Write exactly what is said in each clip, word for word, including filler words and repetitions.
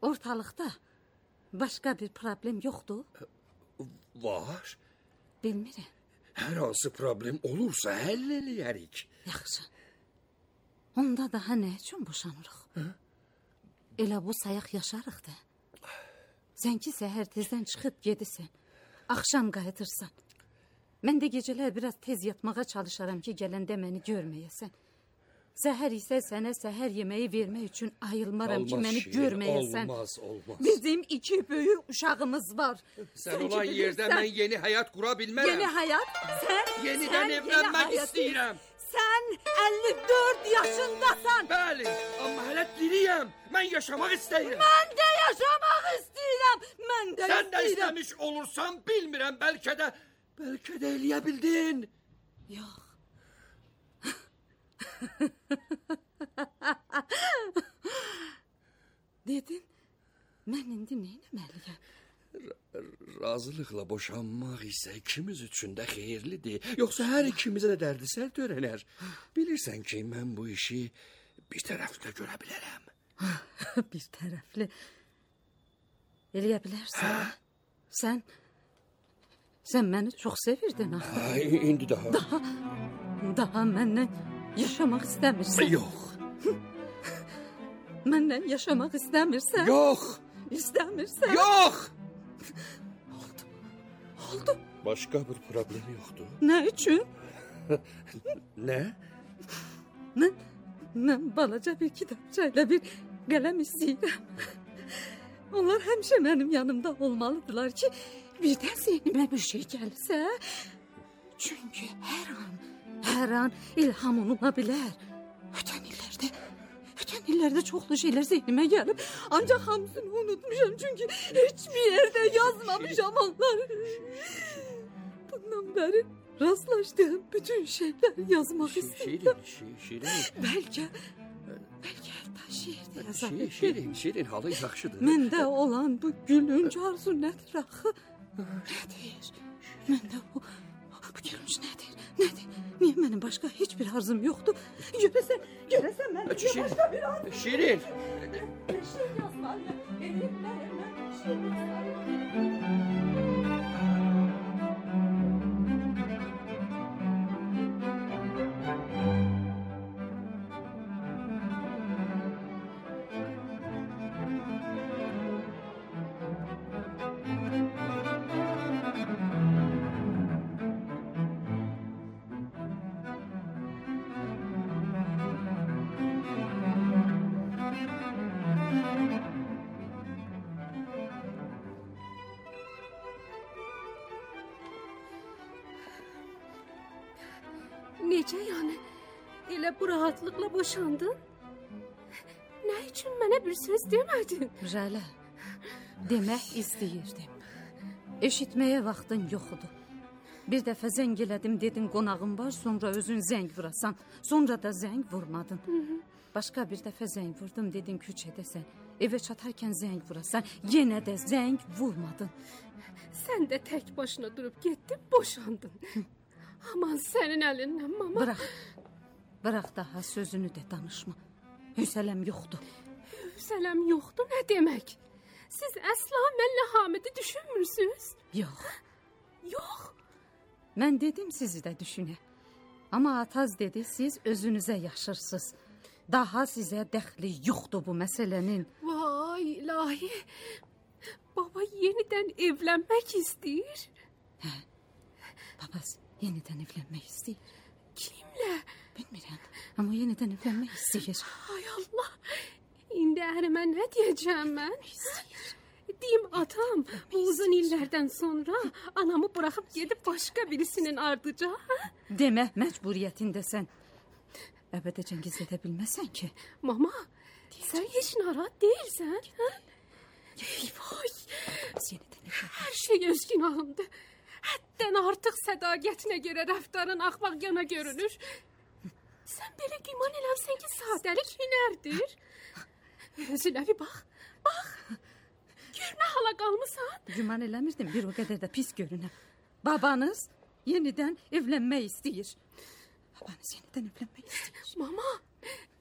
ortalıqda başqa bir problem yoxdur? Var. Bilmirəm. Hər hansı problem olursa həll eləyərik. Yaxşı. Onda daha nə üçün boşanırıq? Hı? Elə bu sayaq yaşarıq da. Zənki səhər tezdən çıxıb gedirsən. Axşam qayıtırsan. Mən də gecələr biraz tez yatmağa çalışaram ki, gələndə məni görməyəsən. Səhər isə sənə səhər yeməyi vermək üçün ayılmaram olmaz ki, məni şirin, görməyəsən. Olmaz, olmaz. Bizim iki böyük uşağımız var. Sən, sən olan yerdə mən yeni həyat qura bilmərəm. Yeni həyat? Sən, Yenidən sən evlənmək yeni istəyirəm. Sən əlli dörd yaşındasan. Bəli, amma hələ diriyəm. Mən yaşamaq istəyirəm. Mən də yaşamaq istəyirəm. Mən də Sən istəyirəm. də istəmiş olursan bilmirəm, bəlkə də, bəlkə də eləyə bildin. Yox. Dedin, mən indi nə etməliyəm? Razılıqla boşanmaq isə ikimiz üçün də xeyirlidir. Yoxsa hər ikimizə də dərdisər törənər. Bilirsən ki, mən bu işi bir tərəfli görə bilərəm. Bir tərəfli eləyə bilərsən. Sən, sən məni çox sevirdin axı. Ay, indi daha. Daha, daha məndən yaşamaq istəmirsən. Yox. Məndən yaşamaq istəmirsən. Yox. İstəmirsən. Yox. Oldu. Oldu. Başqa bir problem yoxdur. Nə üçün? Nə? Mən, mən balaca bir kitabçayla bir qələm istəyirəm. Onlar həmişə mənim yanımda olmalıdırlar ki, birdən zeynimə bir şey gəlsə. Çünki hər an, hər an ilham oluna bilər. Ötən illərdə, ötən illərdə çoxlu şeylər zeynimə gəlib. Ancaq hamısını unutmuşam çünki heç bir yerdə yazmamışam onları. Bundan bəri rastlaşdığım bütün şeyləri yazmaq istəyirəm. Şirin, şirin. Bəlkə, bəlkə hətta şiirdə yazar. Şirin, şirin, halı yaxşıdır. Məndə olan bu gülünc arzu nədir axı? Nədir? Məndə o, bu gülünc nədir? Nədir? Niyə mənim başqa heç bir arzum yoxdur? Görəsən, görəsən mənim başqa bir arzum. Şirin. Bir şey yazmalıyım. Elimlə hemen bir şey yazmalıyım. Necə yəni? Elə bu rahatlıqla boşandın? Nə üçün mənə bir söz demədin? Rələ, demək istəyirdim. Eşitməyə vaxtın yoxudur. Bir dəfə zəng elədim, dedin qonağım var, sonra özün zəng vurasan. Sonra da zəng vurmadın. Hı -hı. Başqa bir dəfə zəng vurdum, dedin küçədəsən. Evə çatarkən zəng vurasan, yenə də zəng vurmadın. Sən də tək başına durub getdin, boşandın. Hı. Aman sənin əlindən, mama. Bırax, bırax daha sözünü də danışma. Hüsələm yoxdur. Hüsələm yoxdur, nə demək? Siz əsla mənlə Hamidi düşünmürsünüz? Yox. Yox. Mən dedim sizi də düşünə. Amma Ataz dedi, siz özünüzə yaşırsınız. Daha sizə dəxli yoxdur bu məsələnin. Vay ilahi. Baba yenidən evlənmək istəyir. Hə, babası yenidən evlənmək istəyir. Kimlə? Bilmirəm, amma yenidən evlənmək istəyir. Ay Allah, indi ərimə nə deyəcəm mən? İstəyir. Deyim atam, bu uzun illərdən sonra anamı buraxıb gedib başqa birisinin ardıca. Hə? Demək məcburiyyətindəsən. Əbədəcən gizlədə bilməsən ki. Mama, deyəcəm. Sən heç narahat deyilsən. Hə? Vay, hər şey öz günahımdır. Həddən artıq sədaqətinə görə rəftarın axmaq yana görünür. Sən belə güman eləmsən ki, sadəlik hünərdir. Özünə bir bax, bax. Gör nə hala qalmısan. Güman eləmirdim, bir o qədər də pis görünəm. Babanız yenidən evlənmək istəyir. Babanız yenidən evlənmək istəyir. Mama,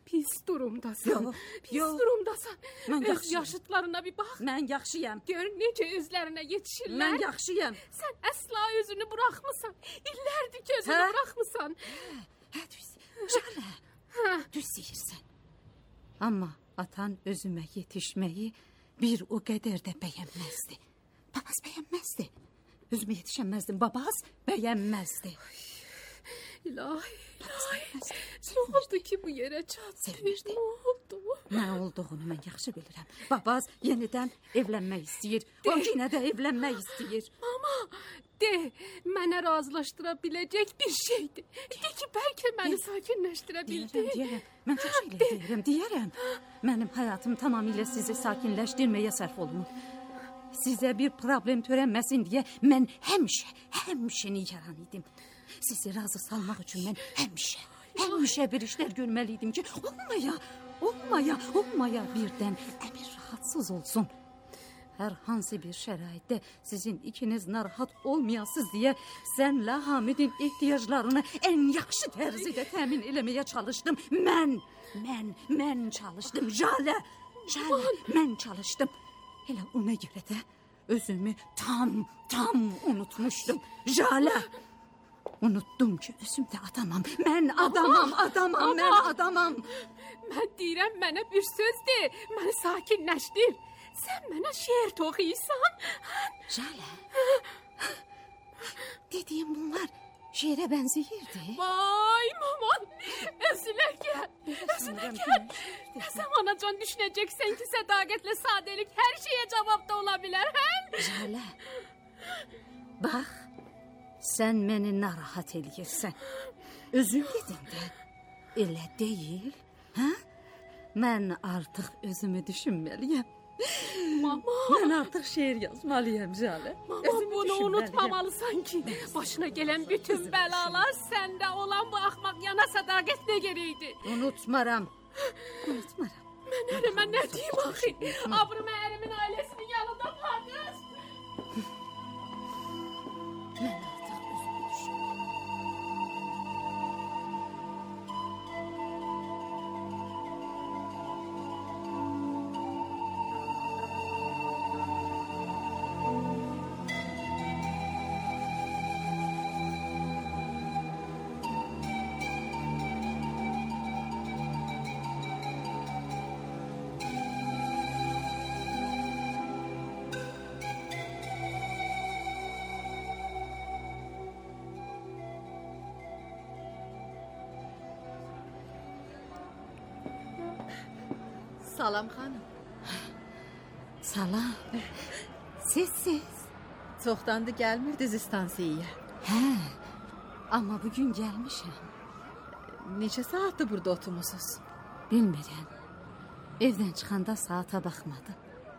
pis durumdasan. Yox, Pis yox. durumdasan. Mən Öz yaxşıyam. yaşıtlarına bir bax. Mən yaxşıyam. Gör necə özlərinə yetişirlər. Mən yaxşıyam. Sən əsla özünü buraxmısan. İllərdir ki özünü Hə? buraxmısan. Hə, düz. Şələ. Düz deyirsən. Amma atan özümə yetişməyi bir o qədər də bəyənməzdi. Babaz bəyənməzdi. Özümə yetişəməzdim. Babaz bəyənməzdi. İlahi, ilahi. Nə oldu ki bu yerə çatdı? Sevmirdi. Nə oldu? Nə olduğunu mən yaxşı bilirəm. Babaz yenidən evlənmək istəyir. O yenə də evlənmək istəyir. Mama, de, mənə razılaşdıra biləcək bir şeydir. De ki, bəlkə məni sakinləşdirə bildi. Deyərəm, deyərəm. Mən çox şeylər deyərəm, deyərəm. Mənim həyatım tamamilə sizi sakinləşdirməyə sərf olunur. Sizə bir problem törənməsin deyə mən həmişə, həmişə nigaran idim. Sizi razı salmaq üçün mən həmişə, həmişə bir işlər görməli idim ki, olmaya, olmaya, olmaya birdən əmir rahatsız olsun. Hər hansı bir şəraitdə sizin ikiniz narahat olmayasınız deyə sənlə Hamidin ehtiyaclarını ən yaxşı tərzidə təmin eləməyə çalışdım. Mən, mən, mən çalışdım. Jalə, Jalə, mən çalışdım. Elə ona görə də özümü tam, tam unutmuşdum. Jalə, unutdum ki, özüm də adamam. Mən adamam, adamam, mən adamam. Mən deyirəm, mənə bir söz de, məni sakinləşdir. Sən mənə şeir toxuysan. Jalə, dediyim bunlar şeirə bənzəyirdi. Vay maman, özülə gəl, özülə gəl. Sən anacan düşünəcəksən ki, sədaqətlə sadəlik hər şeyə cavabda ola bilər, hə? Jalə, bax, sən məni narahat eləyirsən. Özün dedin də, elə deyil, hə? Mən artıq özümü düşünməliyəm. Mama, Mən artıq şeir yazmalıyam, Jalə. mama Özümü bunu düşünməliyəm. unutmamalısan ki, başına gələn bütün bəlalar səndə olan bu axmaq yana sədaqət nə gerəkdir? Unutmaram, unutmaram. Mən ərimə nə deyim axı? Abrım ərimin ailəsinin yanında pardır. Mən artıq özümü düşünməliyəm. Salam xanım. Salam. Siz, siz. Çoxdandır gəlmirdiniz istansiyaya. Hə, amma bugün gəlmişəm. Neçə saatdır burada oturmusunuz? Bilmirəm. Evdən çıxanda saata baxmadım.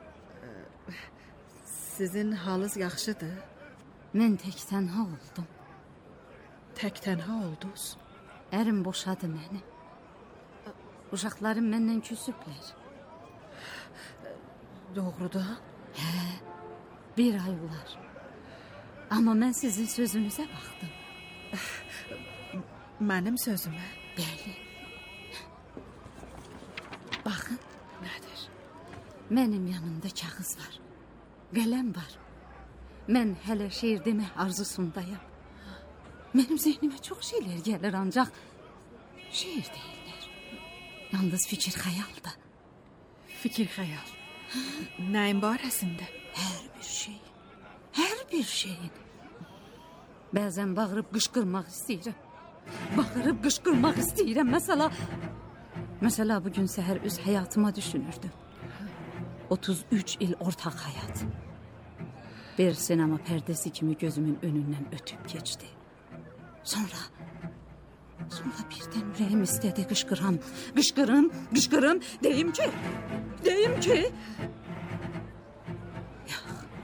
Sizin halınız yaxşıdır? Mən tək tənha oldum. Tək tənha oldunuz. Ərim boşadı məni. Uşaqlarım məndən küsüblər. Doğrudan? Hə, bir ay olar. Amma mən sizin sözünüzə baxdım. Mənim sözümə? Bəli. Baxın, Nədir? mənim yanımda kağız var. Qələm var. Mən hələ şeir demək arzusundayam. Mənim zehnimə çox şeylər gəlir, ancaq şeir deyirlər. Yalnız fikir xəyaldır. Fikir xəyal. Nəyin barəsində? Hər bir şey. Hər bir şeyin. Bəzən bağırıb qışqırmaq istəyirəm. Bağırıb qışqırmaq istəyirəm. Məsəla, məsəla bugün səhər öz həyatıma düşünürdüm. otuz üç il ortaq həyat. Bir sinema pərdəsi kimi gözümün önündən ötüb keçdi. Sonra, sonra birdən ürəyim istədi qışqıram. Qışqırım, qışqırım, deyim ki, deyim ki... Yox,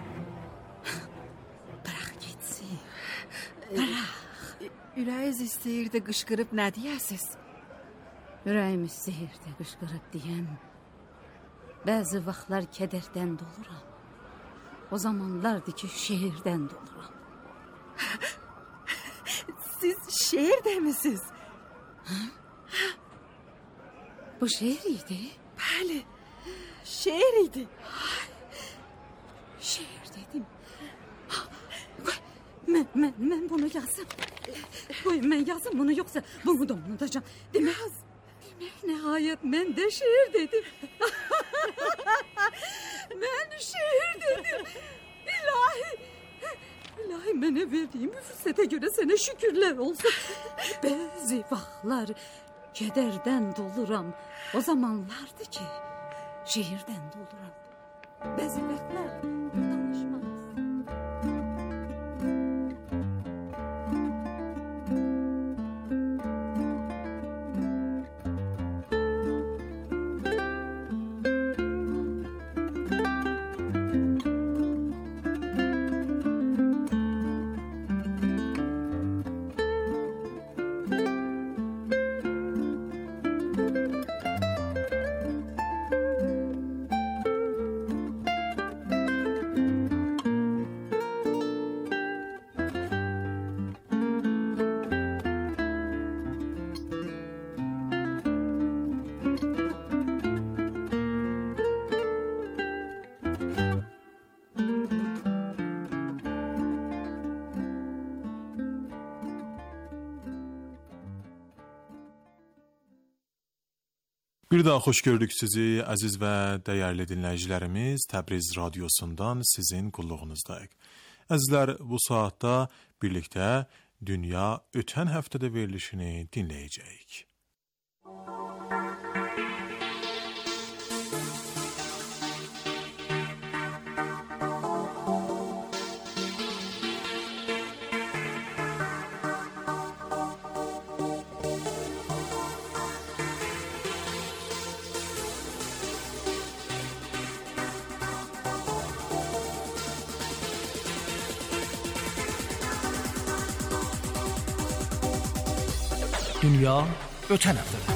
bırax getsin, bırax. Ürəyiz istəyirdi qışqırıb nə deyəsiz? Ürəyim istəyirdi qışqırıb deyəm. Bəzi vaxtlar kədərdən doluram. O zamanlardır ki, şeirdən doluram. Siz şeir demisiniz? Bu şeir idi. Bəli, şeir idi. Şeir dedim. Mən, mən, mən bunu yazım. Qoy, mən yazım bunu, yoxsa bunu da unutacağım. Demək, demək nəhayət mən də şeir dedim. Mən şeir dedim. İlahi, ilahi mənə verdiğim fürsətə görə sənə şükürlər olsun. Bəzi vaxtlar kədərdən doluram. O zamanlardır ki, şeirdən doluram. Bəzi vaxtlar danışmaz. Bir daha xoş gördük sizi, əziz və dəyərli dinləyicilərimiz. Təbriz radiosundan sizin qulluğunuzdayıq. Əzizlər, bu saatda birlikdə Dünya ötən həftədə verilişini dinləyəcəyik. Dünya ötən həftədə.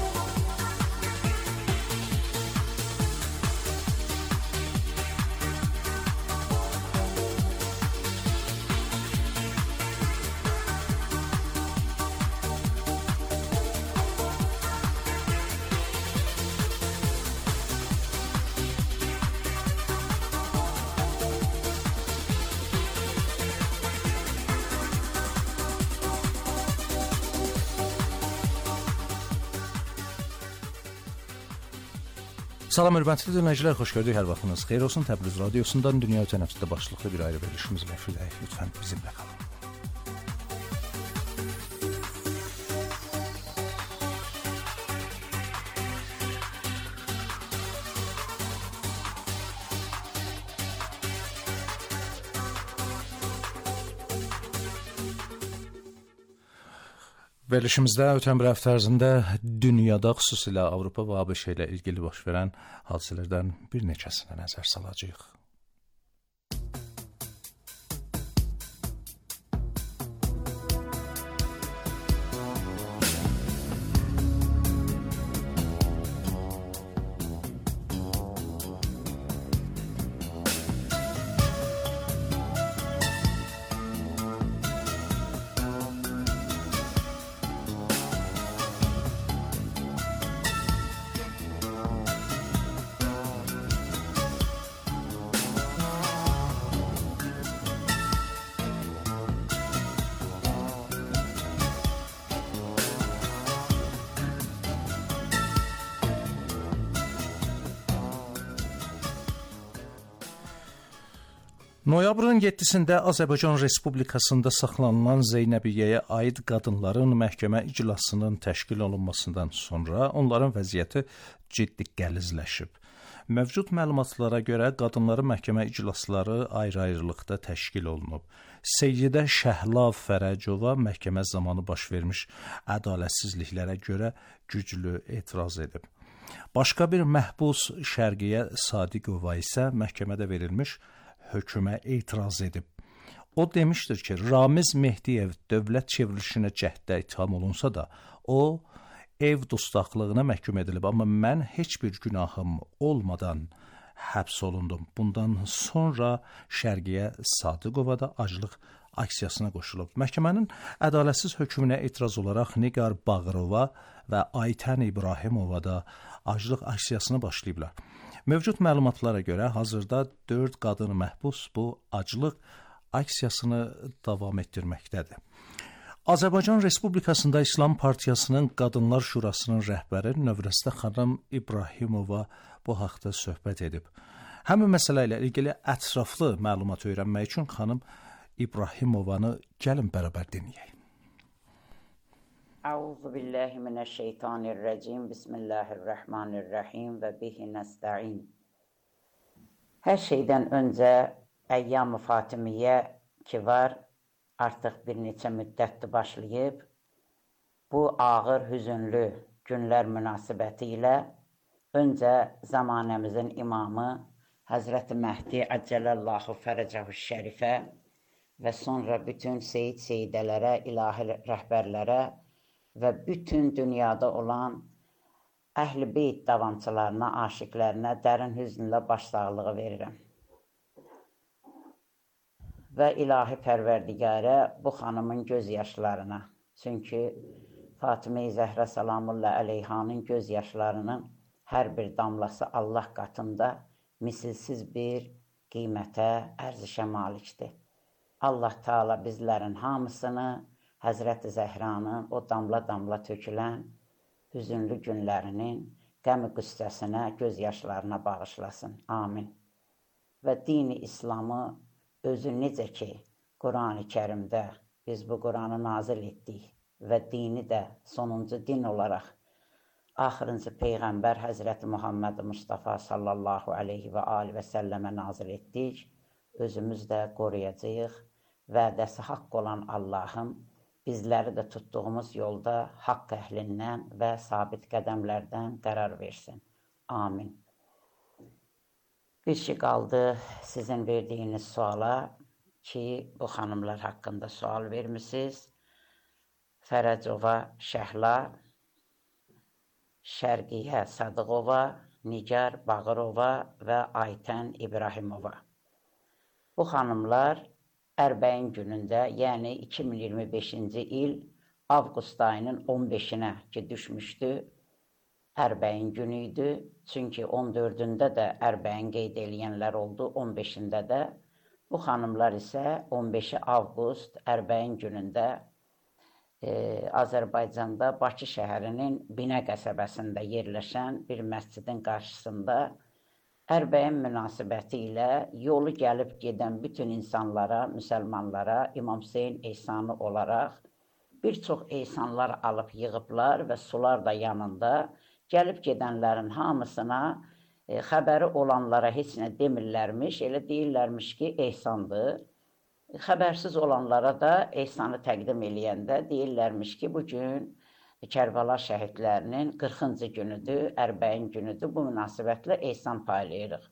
Salam hörmətli dinləyicilər, xoş gördük, hər vaxtınız xeyir olsun. Təbriz radiosundan Dünya ötən həftədə başlıqlı bir ayrı verilişimizlə efirdəyik. Lütfən bizimlə qalın. Verilişimizdə ötən bir həftə ərzində dünyada, xüsusilə Avropa və ABŞ ilə ilgili baş verən hadisələrdən bir neçəsinə nəzər salacağıq. Noyabrın yeddisində Azərbaycan Respublikasında saxlanılan Zeynəbiyyəyə aid qadınların məhkəmə iclasının təşkil olunmasından sonra onların vəziyyəti ciddi qəlizləşib. Mövcud məlumatlara görə qadınların məhkəmə iclasları ayrı-ayrılıqda təşkil olunub. Seyyidə Şəhlav Fərəcova məhkəmə zamanı baş vermiş ədalətsizliklərə görə güclü etiraz edib. Başqa bir məhbus Şərqiyə Sadiqova isə məhkəmədə verilmiş hökümə etiraz edib. O demişdir ki, Ramiz Mehdiyev dövlət çevrilişinə cəhddə itham olunsa da, o ev dustaqlığına məhkum edilib, amma mən heç bir günahım olmadan həbs olundum. Bundan sonra Şərqiyə Sadiqova da aclıq aksiyasına qoşulub. Məhkəmənin ədalətsiz hökmünə etiraz olaraq Nigar Bağırova və Aytən İbrahimova da aclıq aksiyasını başlayıblar. Mövcud məlumatlara görə hazırda dörd qadın məhbus bu aclıq aksiyasını davam etdirməkdədir. Azərbaycan Respublikasında İslam Partiyasının Qadınlar Şurasının rəhbəri Növrəstə xanım İbrahimova bu haqda söhbət edib. Həmin məsələ ilə ilgili ətraflı məlumat öyrənmək üçün xanım İbrahimovanı gəlin bərabər dinləyək. Əuzu billahi minəşşeytanirracim. Bismillahirrahmanirrahim və bihi nəstəin. Hər şeydən öncə Əyyam-ı Fatimiyyə ki var, artıq bir neçə müddətdir başlayıb. Bu ağır, hüzünlü günlər münasibəti ilə öncə zamanəmizin imamı Həzrəti Məhdi Əccələllahu Fərəcəhu Şərifə və sonra bütün seyid seyidələrə, ilahi rəhbərlərə və bütün dünyada olan əhl-i beyt davamçılarına, aşiqlərinə dərin hüznlə başsağlığı verirəm. Və ilahi pərverdigarə bu xanımın göz yaşlarına, çünki Fatimə-i Zəhra Salamullah əleyhanın göz yaşlarının hər bir damlası Allah qatında misilsiz bir qiymətə, ərzişə malikdir. Allah Teala bizlərin hamısını Həzrəti Zəhranın o damla-damla tökülən hüzünlü günlərinin qəmi qüssəsinə, göz yaşlarına bağışlasın. Amin. Və dini İslamı özü necə ki, Quran-ı Kərimdə biz bu Quranı nazil etdik və dini də sonuncu din olaraq axırıncı Peyğəmbər Həzrəti Muhammed Mustafa sallallahu aleyhi və aleyhi və səlləmə nazil etdik, özümüz də qoruyacağıq, vədəsi haqq olan Allahım bizləri də tutduğumuz yolda haqq əhlindən və sabit qədəmlərdən qərar versin. Amin. Bir şey qaldı sizin verdiyiniz suala ki, bu xanımlar haqqında sual vermişsiniz. Fərəcova Şəhla, Şərqiyə Sadıqova, Nigar Bağırova və Aytən İbrahimova. Bu xanımlar Ərbəyin günündə, yəni iki min iyirmi beşinci il avqust ayının on beşinə ki düşmüşdü, Ərbəyin günü idi. Çünki on dördündə də Ərbəyin qeyd eləyənlər oldu, on beşində də. Bu xanımlar isə on beşi avqust Ərbəyin günündə e, Azərbaycanda Bakı şəhərinin Binə qəsəbəsində yerləşən bir məscidin qarşısında Ərbəyin münasibəti ilə yolu gəlib gedən bütün insanlara, müsəlmanlara İmam Hüseyin ehsanı olaraq bir çox ehsanlar alıb yığıblar və sular da yanında. Gəlib gedənlərin hamısına e, xəbəri olanlara heç nə demirlərmiş, elə deyirlərmiş ki, ehsandır. Xəbərsiz olanlara da ehsanı təqdim eləyəndə deyirlərmiş ki, bugün Kərbəla şəhidlərinin qırxıncı günüdür, Ərbəyin günüdür, bu münasibətlə ehsan paylayırıq.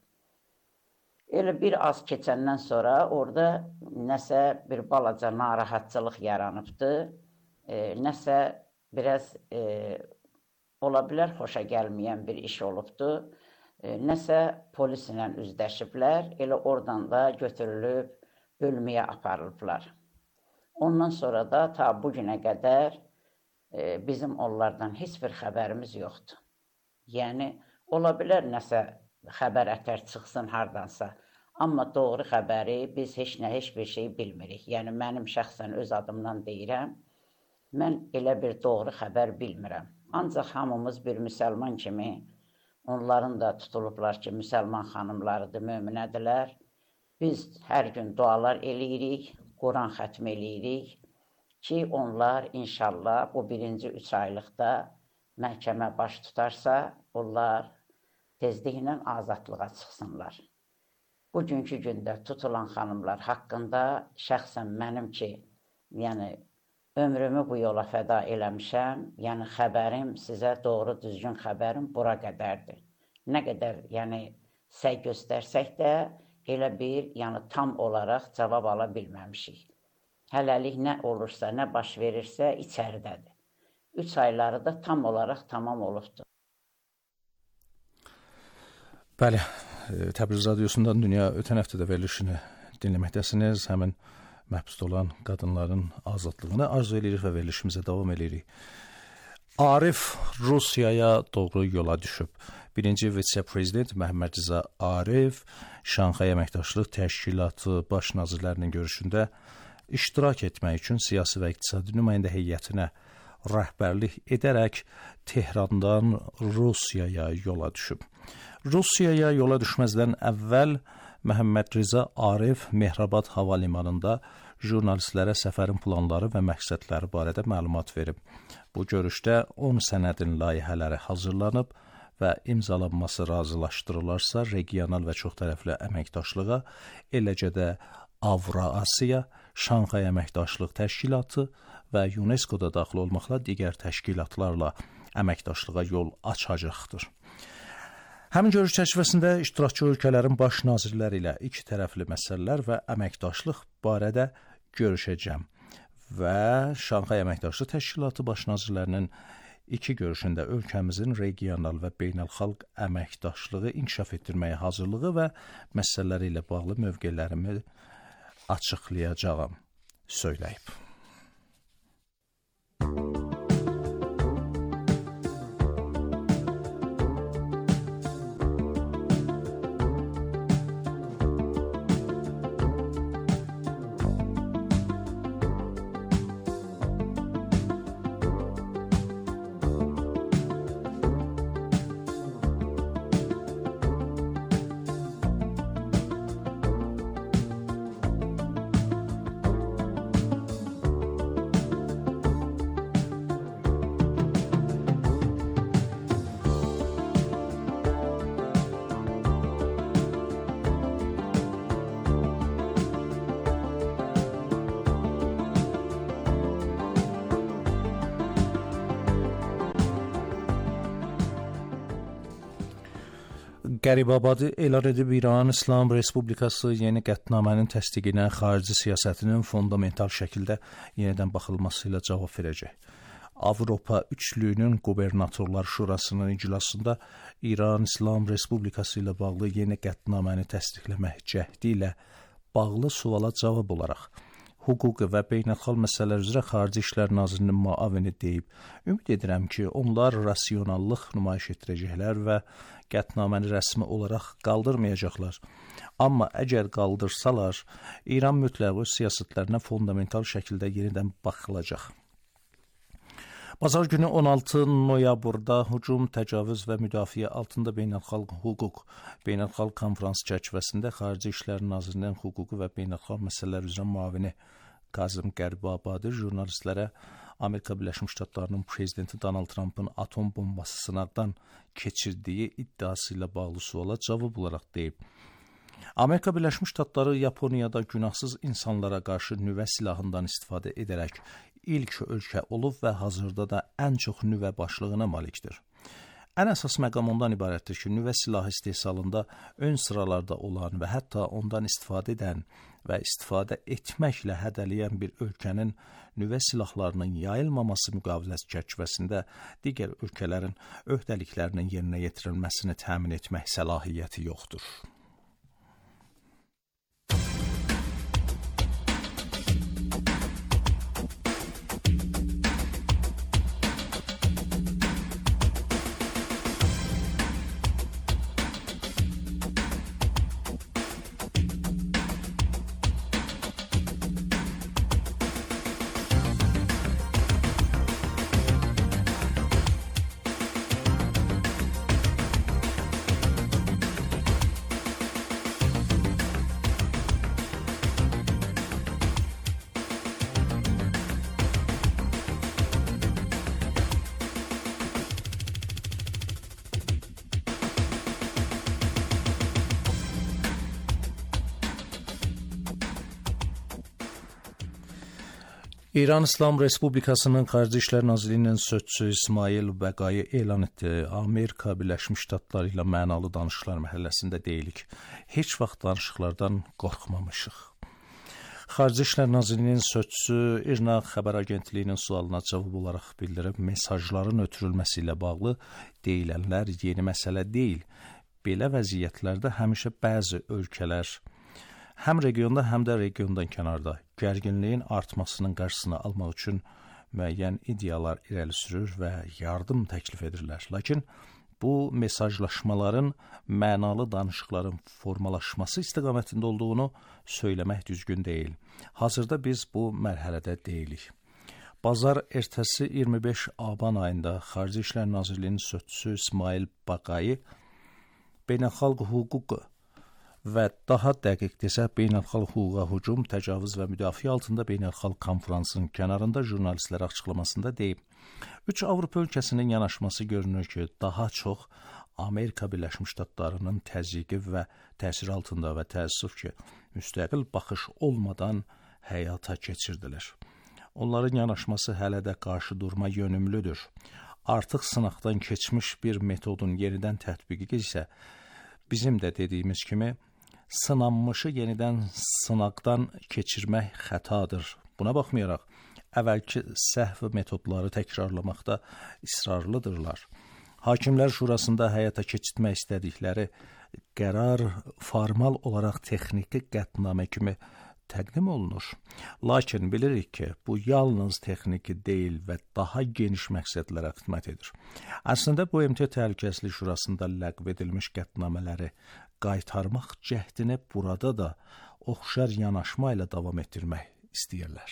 Elə bir az keçəndən sonra orada nəsə bir balaca narahatçılıq yaranıbdır, e, nəsə biraz e, ola bilər xoşa gəlməyən bir iş olubdur, e, nəsə polislə üzləşiblər, elə oradan da götürülüb bölməyə aparılıblar. Ondan sonra da ta bugünə qədər e, bizim onlardan heç bir xəbərimiz yoxdur. Yəni, ola bilər nəsə xəbər ətər çıxsın hardansa, amma doğru xəbəri biz heç nə, heç bir şey bilmirik. Yəni, mənim şəxsən öz adımdan deyirəm, mən elə bir doğru xəbər bilmirəm. Ancaq hamımız bir müsəlman kimi, onların da tutulublar ki, müsəlman xanımlarıdır, möminədirlər. Biz hər gün dualar eləyirik, Quran xətm eləyirik ki, onlar inşallah bu birinci üç aylıqda məhkəmə baş tutarsa, onlar tezliklə azadlığa çıxsınlar. Bugünkü gündə tutulan xanımlar haqqında şəxsən mənim ki, yəni ömrümü bu yola fəda eləmişəm, yəni xəbərim sizə doğru düzgün xəbərim bura qədərdir. Nə qədər yəni səy göstərsək də elə bir yəni tam olaraq cavab ala bilməmişik. Hələlik nə olursa, nə baş verirsə içəridədir. Üç ayları da tam olaraq tamam olubdur. Bəli, Təbriz Radiosundan Dünya ötən həftədə verilişini dinləməkdəsiniz. Həmin məhbusda olan qadınların azadlığını arzu edirik və verilişimizə davam edirik. Arif Rusiyaya doğru yola düşüb. Birinci vitse-prezident Məhəmməd Rza Arif Şanxay Əməkdaşlıq Təşkilatı baş nazirlərinin görüşündə iştirak etmək üçün siyasi və iqtisadi nümayəndə heyətinə rəhbərlik edərək Tehrandan Rusiyaya yola düşüb. Rusiyaya yola düşməzdən əvvəl Məhəmməd Rza Arif Mehrabad hava limanında jurnalistlərə səfərin planları və məqsədləri barədə məlumat verib. Bu görüşdə on sənədin layihələri hazırlanıb və imzalanması razılaşdırılarsa regional və çoxtərəfli əməkdaşlığa, eləcə də Avrasiya, Şanxay Əməkdaşlıq Təşkilatı və UNESCO-da daxil olmaqla digər təşkilatlarla əməkdaşlığa yol açacaqdır. Həmin görüş çərçivəsində iştirakçı ölkələrin baş nazirləri ilə iki tərəfli məsələlər və əməkdaşlıq barədə görüşəcəm və Şanxay Əməkdaşlıq Təşkilatı baş nazirlərinin iki görüşündə ölkəmizin regional və beynəlxalq əməkdaşlığı inkişaf etdirməyə hazırlığı və məsələləri ilə bağlı mövqelərimi açıqlayacağam söyləyib. Qəribabadi elan edib İran İslam Respublikası yeni qətnamənin təsdiqinə xarici siyasətinin fundamental şəkildə yenidən baxılması ilə cavab verəcək. Avropa Üçlüyünün Qubernatorlar Şurasının iclasında İran İslam Respublikası ilə bağlı yeni qətnaməni təsdiqləmək cəhdi ilə bağlı suala cavab olaraq hüquq və beynəlxalq məsələlər üzrə Xarici İşlər Nazirinin müavini deyib. Ümid edirəm ki, onlar rasionallıq nümayiş etdirəcəklər və qətnaməni rəsmi olaraq qaldırmayacaqlar. Amma əgər qaldırsalar, İran mütləq öz siyasətlərinə fundamental şəkildə yenidən baxılacaq. Bazar günü on altı noyabrda hücum, təcavüz və müdafiə altında beynəlxalq hüquq, beynəlxalq konfrans çərçivəsində Xarici İşlər Nazirinin hüququ və beynəlxalq məsələlər üzrə müavini Kazım Qəribabadi jurnalistlərə Amerika Birləşmiş Ştatlarının prezidenti Donald Trumpın atom bombası sınaqdan keçirdiyi iddiası ilə bağlı suala cavab olaraq deyib. Amerika Birləşmiş Ştatları Yaponiyada günahsız insanlara qarşı nüvə silahından istifadə edərək ilk ölkə olub və hazırda da ən çox nüvə başlığına malikdir. Ən əsas məqam ondan ibarətdir ki, nüvə silahı istehsalında ön sıralarda olan və hətta ondan istifadə edən və istifadə etməklə hədələyən bir ölkənin nüvə silahlarının yayılmaması müqaviləsi çərçivəsində digər ölkələrin öhdəliklərinin yerinə yetirilməsini təmin etmək səlahiyyəti yoxdur. İran İslam Respublikasının Xarici İşlər Nazirliyinin sözçüsü İsmail Bəqai elan etdi. Amerika Birləşmiş Ştatları ilə mənalı danışıqlar məhəlləsində deyilik. Heç vaxt danışıqlardan qorxmamışıq. Xarici İşlər Nazirliyinin sözçüsü İRNA xəbər agentliyinin sualına cavab olaraq bildirib, mesajların ötürülməsi ilə bağlı deyilənlər yeni məsələ deyil. Belə vəziyyətlərdə həmişə bəzi ölkələr həm regionda, həm də regiondan kənarda gərginliyin artmasının qarşısını almaq üçün müəyyən ideyalar irəli sürür və yardım təklif edirlər. Lakin bu mesajlaşmaların mənalı danışıqların formalaşması istiqamətində olduğunu söyləmək düzgün deyil. Hazırda biz bu mərhələdə deyilik. Bazar ertəsi iyirmi beş Aban ayında Xarici İşlər Nazirliyinin sözçüsü İsmail Baqai beynəlxalq hüquq və daha dəqiq desək, beynəlxalq hüquqa hücum, təcavüz və müdafiə altında beynəlxalq konfransın kənarında jurnalistlərə açıqlamasında deyib. Üç Avropa ölkəsinin yanaşması görünür ki, daha çox Amerika Birləşmiş Ştatlarının təzyiqi və təsiri altında və təəssüf ki, müstəqil baxış olmadan həyata keçirdilir. Onların yanaşması hələ də qarşı durma yönümlüdür. Artıq sınaqdan keçmiş bir metodun yenidən tətbiqi isə bizim də dediyimiz kimi sınanmışı yenidən sınaqdan keçirmək xətadır. Buna baxmayaraq, əvvəlki səhv metodları təkrarlamaqda israrlıdırlar. Hakimlər Şurasında həyata keçirtmək istədikləri qərar formal olaraq texniki qətnamə kimi təqdim olunur. Lakin bilirik ki, bu yalnız texniki deyil və daha geniş məqsədlərə xidmət edir. Əslində, bu M T Təhlükəsizlik Şurasında ləğv edilmiş qətnamələri qaytarmaq cəhdini burada da oxşar yanaşma ilə davam etdirmək istəyirlər.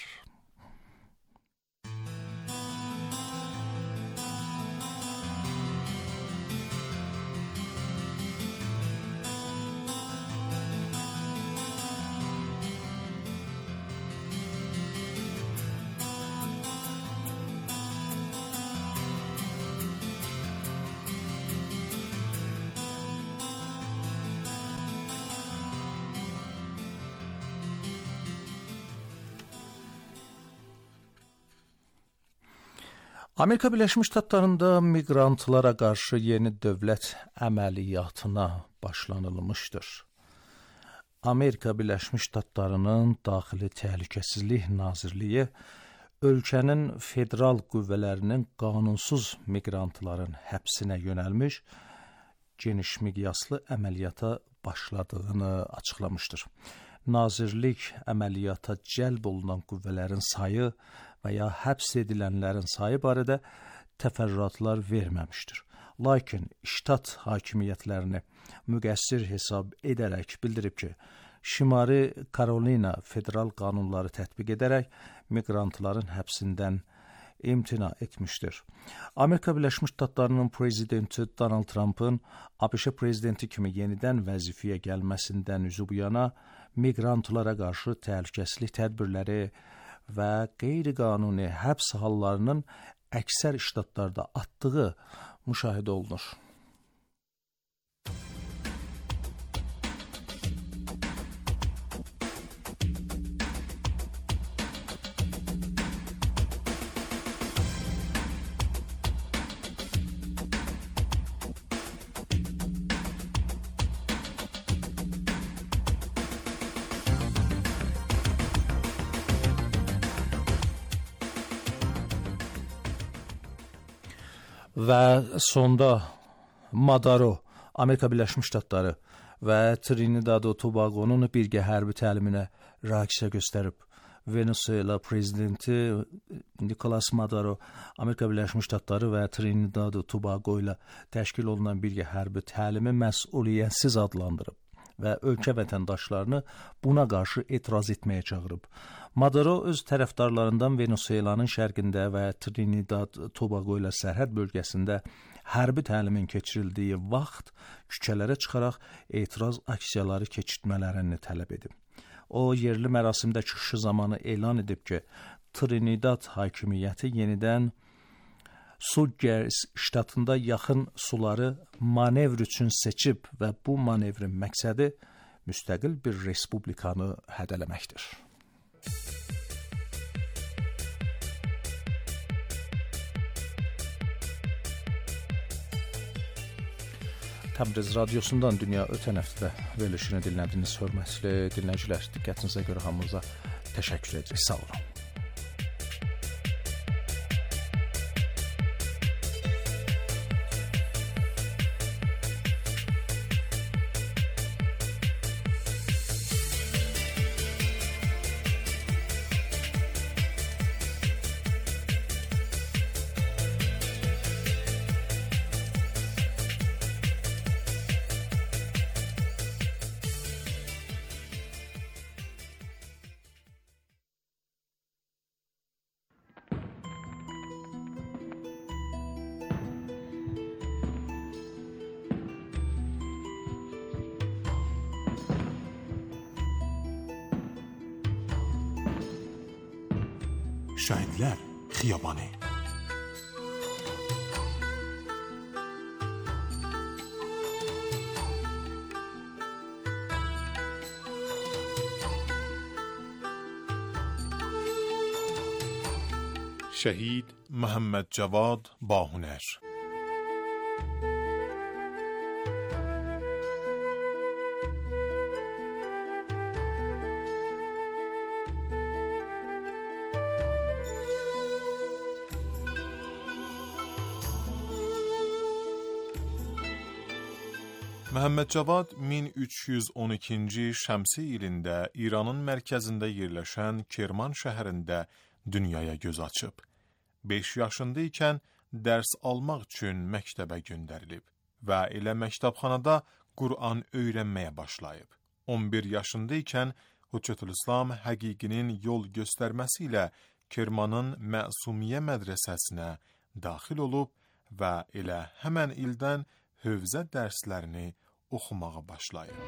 Amerika Birləşmiş Ştatlarında miqrantlara qarşı yeni dövlət əməliyyatına başlanılmışdır. Amerika Birləşmiş Ştatlarının Daxili Təhlükəsizlik Nazirliyi ölkənin federal qüvvələrinin qanunsuz miqrantların həbsinə yönəlmiş geniş miqyaslı əməliyyata başladığını açıqlamışdır. Nazirlik əməliyyata cəlb olunan qüvvələrin sayı və ya həbs edilənlərin sayı barədə təfərrüatlar verməmişdir. Lakin ştat hakimiyyətlərini müqəssir hesab edərək bildirib ki, Şimali Karolina federal qanunları tətbiq edərək miqrantların həbsindən imtina etmişdir. Amerika Birləşmiş Ştatlarının prezidenti Donald Trump'ın ABŞ prezidenti kimi yenidən vəzifəyə gəlməsindən üzü bu yana miqrantlara qarşı təhlükəsizlik tədbirləri və qeyri-qanuni həbs hallarının əksər ştatlarda artdığı müşahidə olunur. Və sonda Maduro, Amerika Birləşmiş Ştatları və Trinidad və Tobago'nun birgə hərbi təliminə reaksiya göstərib. Venezuela prezidenti Nicolas Maduro, Amerika Birləşmiş Ştatları və Trinidad və Tobago ilə təşkil olunan birgə hərbi təlimi məsuliyyətsiz adlandırıb və ölkə vətəndaşlarını buna qarşı etiraz etməyə çağırıb. Maduro öz tərəfdarlarından Venezuelanın şərqində və Trinidad Tobago ilə sərhəd bölgəsində hərbi təlimin keçirildiyi vaxt küçələrə çıxaraq etiraz aksiyaları keçirtmələrini tələb edib. O, yerli mərasimdə çıxışı zamanı elan edib ki, Trinidad hakimiyyəti yenidən Suggers ştatında yaxın suları manevr üçün seçib və bu manevrin məqsədi müstəqil bir respublikanı hədələməkdir. Təbriz radiosundan dünya ötən həftədə verilişini dinlədiniz, hörmətli dinləyicilər. Diqqətinizə görə hamınıza təşəkkür edirik. Sağ olun. Şəhidlər Xiyabanı. شهید محمد جواد باهنر. Məhəmməd Cavad min üç yüz on ikinci şəmsi ilində İranın mərkəzində yerləşən Kerman şəhərində dünyaya göz açıb. beş yaşında ikən dərs almaq üçün məktəbə göndərilib və elə məktəbxanada Qur'an öyrənməyə başlayıb. on bir yaşında ikən Hüccətülislam Həqiqinin yol göstərməsi ilə Kermanın Məsumiyyə mədrəsəsinə daxil olub və elə həmən ildən hövzə dərslərini oxumağa başlayıb.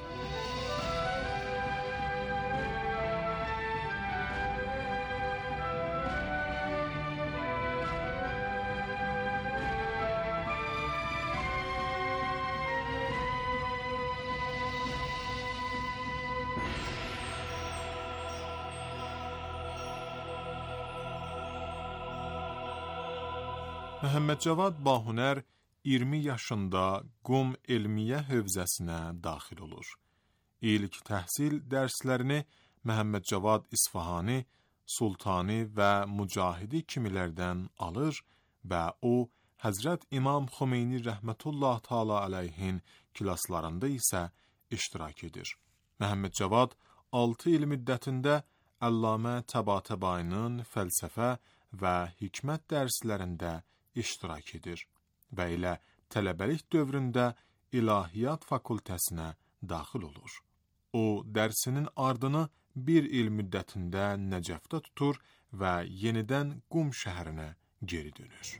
Məhəmməd Cavad Bahunər iyirmi yaşında Qum Elmiyyə hövzəsinə daxil olur. İlk təhsil dərslərini Məhəmməd Cavad İsfahani, Sultani və Mücahidi kimilərdən alır və o, Həzrət İmam Xomeyni rəhmətullah taala aleyhin klaslarında isə iştirak edir. Məhəmməd Cavad altı il müddətində Əllamə Təbatəbayinin fəlsəfə və hikmət dərslərində iştirak edir və ilə tələbəlik dövründə İlahiyyat fakültəsinə daxil olur. O, dərsinin ardını bir il müddətində Nəcəfdə tutur və yenidən Qum şəhərinə geri dönür.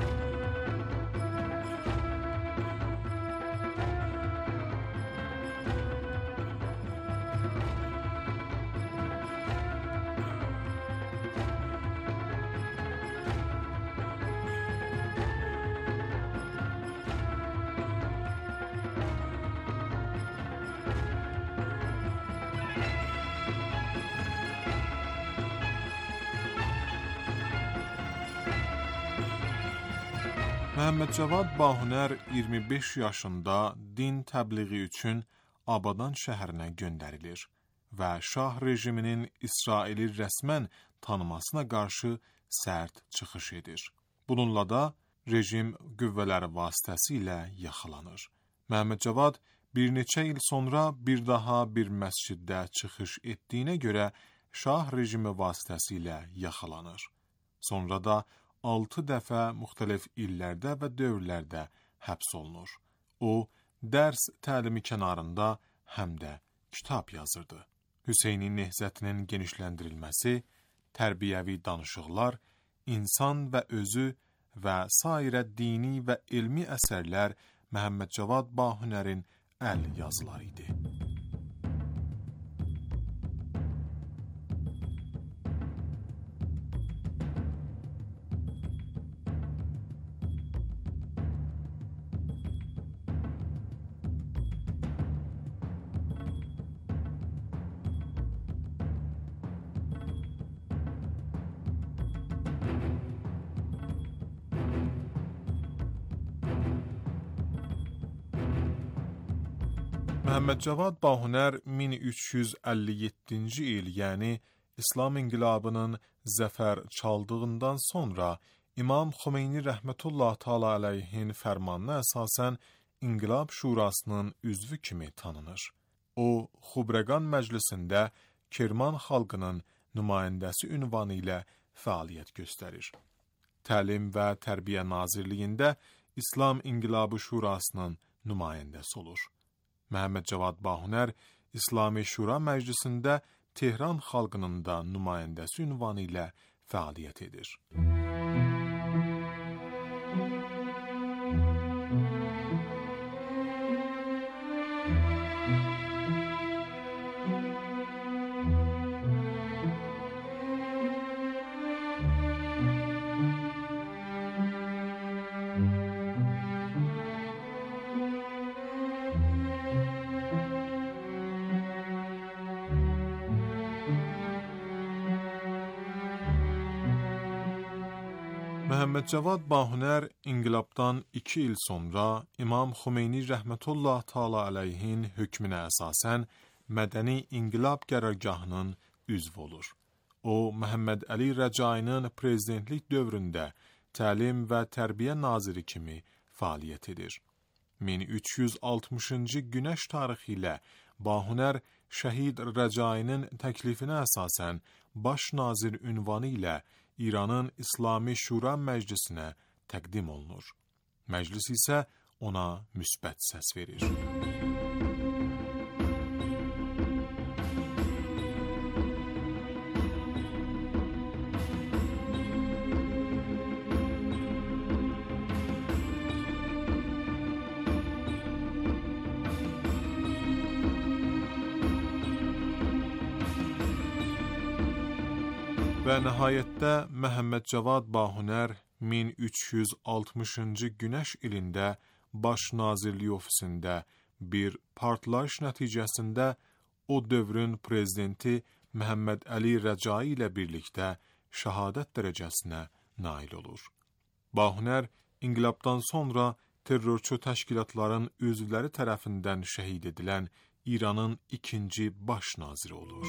Məhəmməd Cavad Bahunər iyirmi beş yaşında din təbliği üçün Abadan şəhərinə göndərilir və şah rejiminin İsraili rəsmən tanımasına qarşı sərt çıxış edir. Bununla da rejim qüvvələri vasitəsilə yaxalanır. Məhəmməd Cavad bir neçə il sonra bir daha bir məsciddə çıxış etdiyinə görə şah rejimi vasitəsilə yaxalanır. Sonra da altı dəfə müxtəlif illərdə və dövrlərdə həbs olunur. O, dərs təlimi kənarında həm də kitab yazırdı. Hüseyni Nehzətinin genişləndirilməsi, tərbiyəvi danışıqlar, insan və özü və sairə dini və elmi əsərlər Məhəmməd Cavad Bahunərin əl yazıları idi. Məhəmməd Cavad Bahunər min üç yüz əlli yeddinci il, yəni İslam inqilabının zəfər çaldığından sonra İmam Xomeyni rəhmətullah taala aleyhin fərmanına əsasən İnqilab Şurasının üzvü kimi tanınır. O, Xubreqan məclisində Kerman xalqının nümayəndəsi ünvanı ilə fəaliyyət göstərir. Təlim və Tərbiyə Nazirliyində İslam İnqilabı Şurasının nümayəndəsi olur. Məhəmməd Cavad Bahunər İslami Şura Məclisində Tehran xalqının da nümayəndəsi ünvanı ilə fəaliyyət edir. Məhəmməd Cavad Bahunər inqilabdan iki il sonra İmam Xümeyni rəhmətullah taala əleyhin hökmünə əsasən mədəni inqilab qərargahının üzvü olur. O, Məhəmməd Əli Rəcainin prezidentlik dövründə təlim və tərbiyə naziri kimi fəaliyyət edir. min üç yüz altmışıncı günəş tarixi ilə Bahunər Şəhid Rəcainin təklifinə əsasən baş nazir ünvanı ilə İranın İslami Şura Məclisinə təqdim olunur. Məclis isə ona müsbət səs verir. Və nəhayətdə Məhəmməd Cavad Bahunər min üç yüz altmışıncı günəş ilində baş nazirlik ofisində bir partlayış nəticəsində o dövrün prezidenti Məhəmməd Əli Rəcai ilə birlikdə şəhadət dərəcəsinə nail olur. Bahunər inqilabdan sonra terrorçu təşkilatların üzvləri tərəfindən şəhid edilən İranın ikinci baş naziri olur.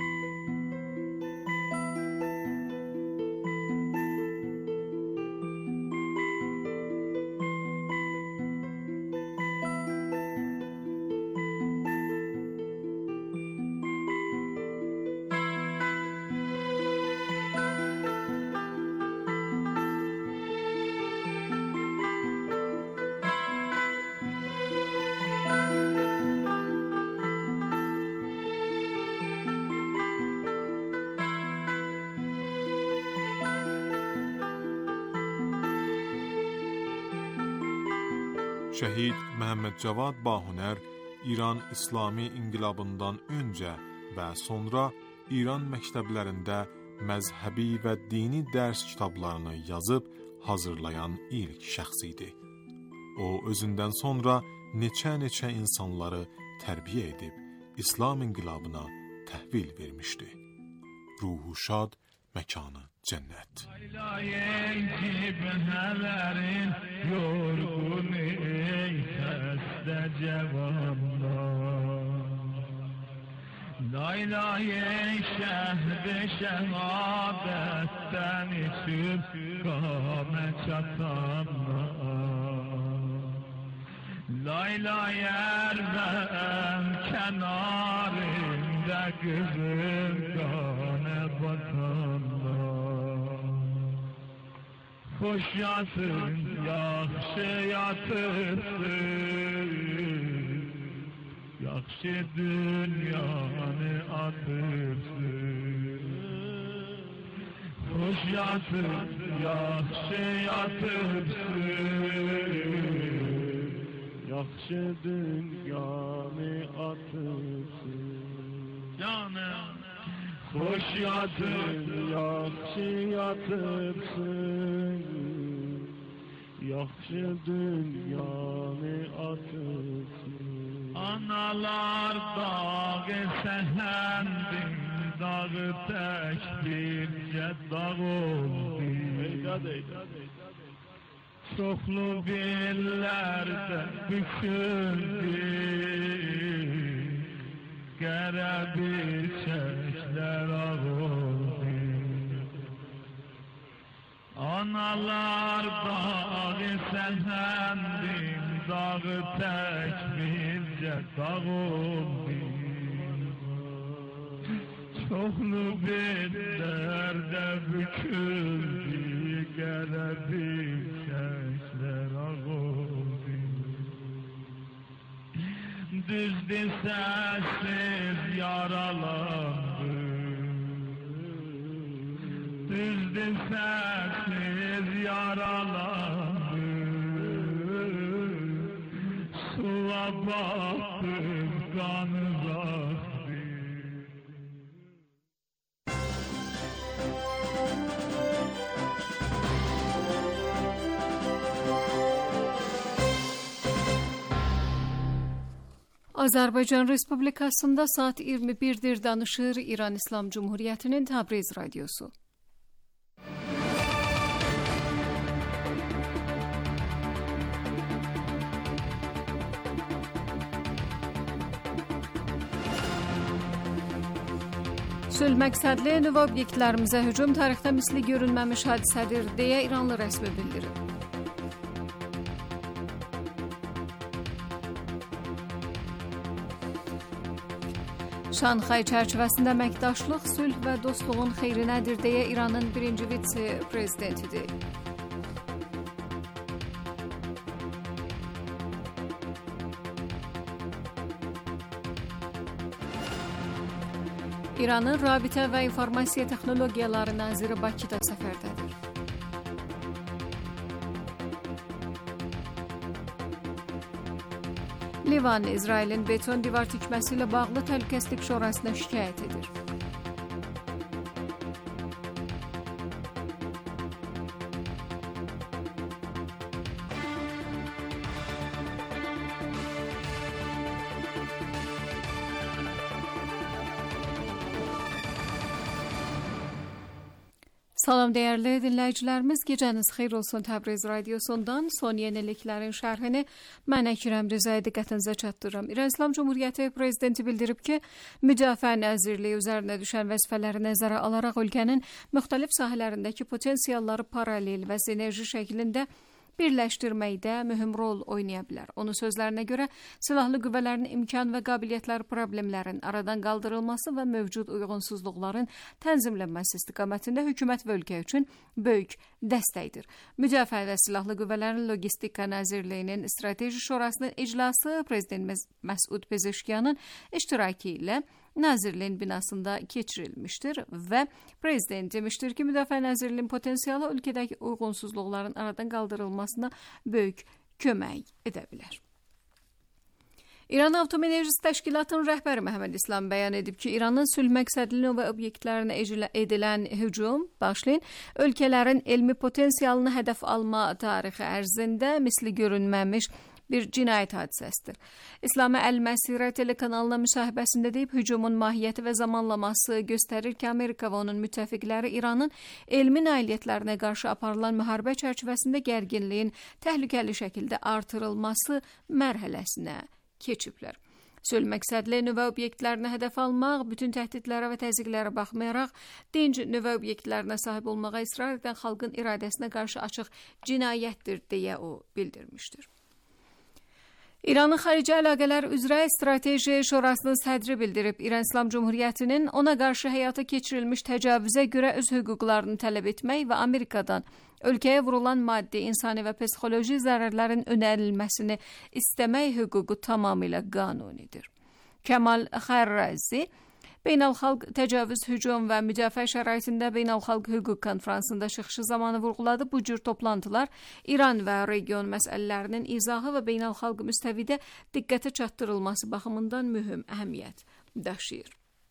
Şəhid Məhəmməd Cavad Bahunər İran İslami İnqilabından öncə və sonra İran məktəblərində məzhəbi və dini dərs kitablarını yazıb hazırlayan ilk şəxs idi. O, özündən sonra neçə-neçə insanları tərbiyə edib İslam İnqilabına təhvil vermişdi. Ruhu şad, məkanı cənnət. Laylay şəhd şəhadətdən içib qamət çatanlar Laylay ərvəm kənarında qızım qanə batanlar Xoş yatın, yaxşı yatırsın Yaxşı dünyanı atırsın Xoş yatır, yaxşı yatırsın Yaxşı dünyanı atırsın Canım Xoş yatır, yaxşı yatırsın Yaxşı dünyanı atırsın Analar dağı səhəndir, dağı tək bircə dağ oldu. Çoxlu bellərdə büküldü, qərəbi çəklər ağ oldu. Analar dağı səhəndir, dağı tək bircə dağ oldu Çoxlu bellərdə büküldü Qərəbi çəklər ağ oldu Düzdür səssiz yaralandı Düzdür səssiz yaralandı Suğa baxdım, qanı baxdı Azərbaycan Respublikasında saat iyirmi birdir danışır İran İslam Cumhuriyyətinin Təbriz radiosu. Sülh məqsədli nüvə obyektlərimizə hücum tarixdə misli görünməmiş hadisədir deyə İranlı rəsmi bildirib. Şanxay çərçivəsində əməkdaşlıq, sülh və dostluğun xeyrinədir deyə İranın birinci vitse-prezidentidir. İranın Rabitə və İnformasiya Texnologiyaları naziri Bakıda səfərdədir. Livan, İsrailin beton divar tikməsi ilə bağlı Təhlükəsizlik Şurasına şikayət edir. Salam dəyərli dinləyicilərimiz, gecəniz xeyir olsun. Təbriz radiosundan son yeniliklərin şərhini mən Əkrəm Rızayı diqqətinizə çatdırıram. İran İslam Cumhuriyyəti prezidenti bildirib ki, Müdafiə Nazirliyi üzərinə düşən vəzifələri nəzərə alaraq ölkənin müxtəlif sahələrindəki potensialları paralel və sinerji şəklində birləşdirməkdə mühüm rol oynaya bilər. Onun sözlərinə görə silahlı qüvvələrin imkan və qabiliyyətləri problemlərin aradan qaldırılması və mövcud uyğunsuzluqların tənzimlənməsi istiqamətində hökumət və ölkə üçün böyük dəstəkdir. Müdafiə və Silahlı Qüvvələrin Logistika Nazirliyinin Strateji Şurasının iclası Prezident Məsud Pezeşkiyanın iştirakı ilə Nazirliyin binasında keçirilmişdir və prezident demişdir ki, Müdafiə Nazirliyinin potensialı ölkədəki uyğunsuzluqların aradan qaldırılmasına böyük kömək edə bilər. İran Atom Enerjisi Təşkilatının rəhbəri Məhəmməd İslam bəyan edib ki, İranın sülh məqsədli nüvə obyektlərinə edilən hücum başlayın ölkələrin elmi potensialını hədəf alma tarixi ərzində misli görünməmiş bir cinayət hadisəsidir. İslami Əl-Məsirə telekanalına müsahibəsində deyib, hücumun mahiyyəti və zamanlaması göstərir ki, Amerika və onun müttəfiqləri İranın elmi nailiyyətlərinə qarşı aparılan müharibə çərçivəsində gərginliyin təhlükəli şəkildə artırılması mərhələsinə keçiblər. Sülh məqsədli nüvə obyektlərinə hədəf almaq, bütün təhdidlərə və təzyiqlərə baxmayaraq, dinc nüvə obyektlərinə sahib olmağa israr edən xalqın iradəsinə qarşı açıq cinayətdir deyə o bildirmişdir. İranın Xarici Əlaqələr üzrə Strateji Şurasının sədri bildirib, İran İslam Cumhuriyyətinin ona qarşı həyata keçirilmiş təcavüzə görə öz hüquqlarını tələb etmək və Amerikadan ölkəyə vurulan maddi, insani və psixoloji zərərlərin önərilməsini istəmək hüququ tamamilə qanunidir. Kəmal Xərrazi Beynəlxalq Təcavüz, Hücum və Müdafiə şəraitində Beynəlxalq Hüquq konfransında çıxışı zamanı vurğuladı. Bu cür toplantılar İran və region məsələlərinin izahı və beynəlxalq müstəvidə diqqətə çatdırılması baxımından mühüm əhəmiyyət daşıyır.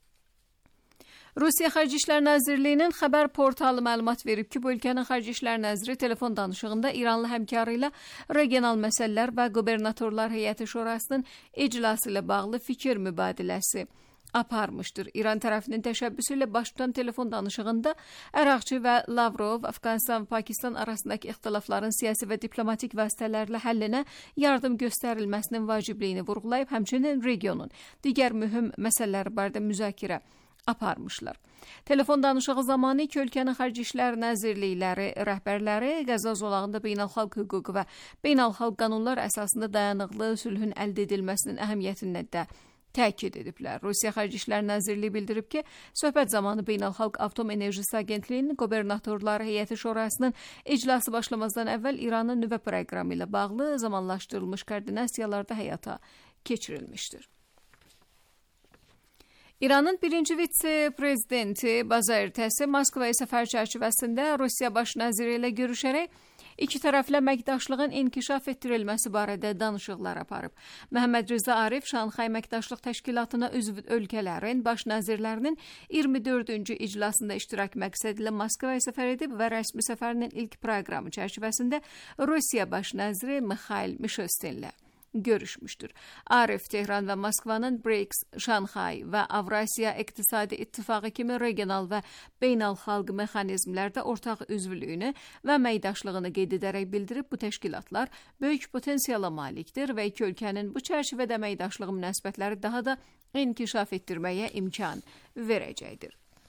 Rusiya Xarici İşlər Nazirliyinin xəbər portalı məlumat verib ki, bu ölkənin Xarici İşlər Naziri telefon danışığında İranlı həmkarı ilə regional məsələlər və qubernatorlar heyəti şurasının iclası ilə bağlı fikir mübadiləsi aparmışdır. İran tərəfinin təşəbbüsü ilə baş tutan telefon danışığında Əraqçı və Lavrov, Afqanistan və Pakistan arasındakı ixtilafların siyasi və diplomatik vasitələrlə həllinə yardım göstərilməsinin vacibliyini vurğulayıb, həmçinin regionun digər mühüm məsələləri barədə müzakirə aparmışlar. Telefon danışığı zamanı iki ölkənin Xarici İşlər Nazirlikləri rəhbərləri Qəzza zolağında beynəlxalq hüquq və beynəlxalq qanunlar əsasında dayanıqlı sülhün əldə edilməsinin əhəmiyyətini də təkid ediblər. Rusiya Xarici İşlər Nazirliyi bildirib ki, söhbət zamanı Beynəlxalq Atom Enerjisi Agentliyinin qubernatorları heyəti şurasının iclası başlamazdan əvvəl İranın nüvə proqramı ilə bağlı zamanlaşdırılmış koordinasiyalarda həyata keçirilmişdir. İranın birinci vitse-prezidenti bazar ertəsi Moskvaya səfər çərçivəsində Rusiya baş naziri ilə görüşərək İki tərəflə əməkdaşlığın inkişaf etdirilməsi barədə danışıqlar aparıb. Məhəmməd Rza Arif Şanxay Əməkdaşlıq Təşkilatına üzv ölkələrin baş nazirlərinin iyirmi dördüncü iclasında iştirak məqsədilə Moskvaya səfər edib və rəsmi səfərinin ilk proqramı çərçivəsində Rusiya baş naziri Mixail Mishustinlə görüşmüşdür. Arif Tehran və Moskvanın BRICS, Şanxay və Avrasiya İqtisadi İttifaqı kimi regional və beynəlxalq mexanizmlərdə ortaq üzvlüyünü və əməkdaşlığını qeyd edərək bildirib, bu təşkilatlar böyük potensiala malikdir və iki ölkənin bu çərçivədə əməkdaşlığı münasibətləri daha da inkişaf etdirməyə imkan verəcəkdir.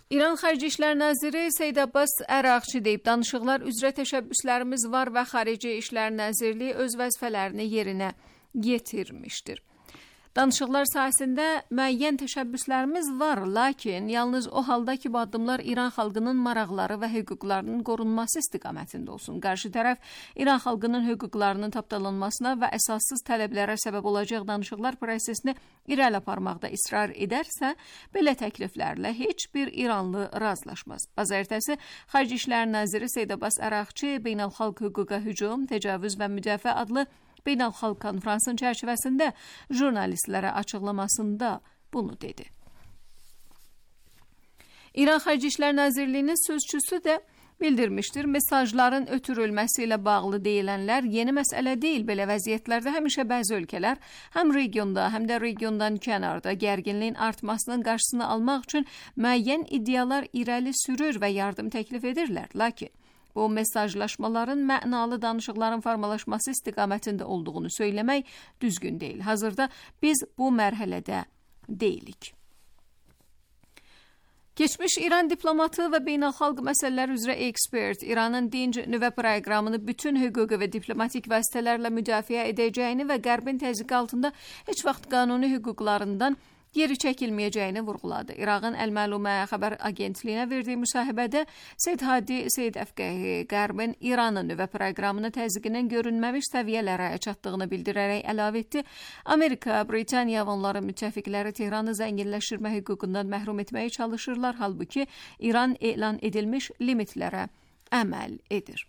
İran Xarici İşlər Naziri Seyid Abbas Əraqçı deyib, danışıqlar üzrə təşəbbüslərimiz var və Xarici İşlər Nazirliyi öz vəzifələrini yerinə yetirmişdir. Danışıqlar sahəsində müəyyən təşəbbüslərimiz var, lakin yalnız o halda ki, bu addımlar İran xalqının maraqları və hüquqlarının qorunması istiqamətində olsun. Qarşı tərəf İran xalqının hüquqlarının tapdalanmasına və əsassız tələblərə səbəb olacaq danışıqlar prosesini irəli aparmaqda israr edərsə, belə təkliflərlə heç bir İranlı razılaşmaz. Bazar ertəsi Xarici İşlər Naziri Seyid Abbas Əraqçı beynəlxalq hüquqa hücum, təcavüz və müdafiə adlı beynəlxalq konfransın çərçivəsində jurnalistlərə açıqlamasında bunu dedi. İran Xarici İşlər Nazirliyinin sözçüsü də bildirmişdir, mesajların ötürülməsi ilə bağlı deyilənlər yeni məsələ deyil. Belə vəziyyətlərdə həmişə bəzi ölkələr həm regionda, həm də regiondan kənarda gərginliyin artmasının qarşısını almaq üçün müəyyən iddialar irəli sürür və yardım təklif edirlər. Lakin bu mesajlaşmaların mənalı danışıqların formalaşması istiqamətində olduğunu söyləmək düzgün deyil. Hazırda biz bu mərhələdə deyilik. Keçmiş İran diplomatı və beynəlxalq məsələlər üzrə ekspert İranın dinc nüvə proqramını bütün hüquqi və diplomatik vasitələrlə müdafiə edəcəyini və Qərbin təzyiqi altında heç vaxt qanuni hüquqlarından geri çəkilməyəcəyini vurğuladı. İraqın Əl-Məlumə xəbər agentliyinə verdiyi müsahibədə Seyid Hadi Seyid Əfqəhi Qərbin İranın nüvə proqramını təzyiqinin görünməmiş səviyyələrə çatdığını bildirərək əlavə etdi. Amerika, Britaniya və onların müttəfiqləri Tehranı zənginləşdirmə hüququndan məhrum etməyə çalışırlar, halbuki İran elan edilmiş limitlərə əməl edir.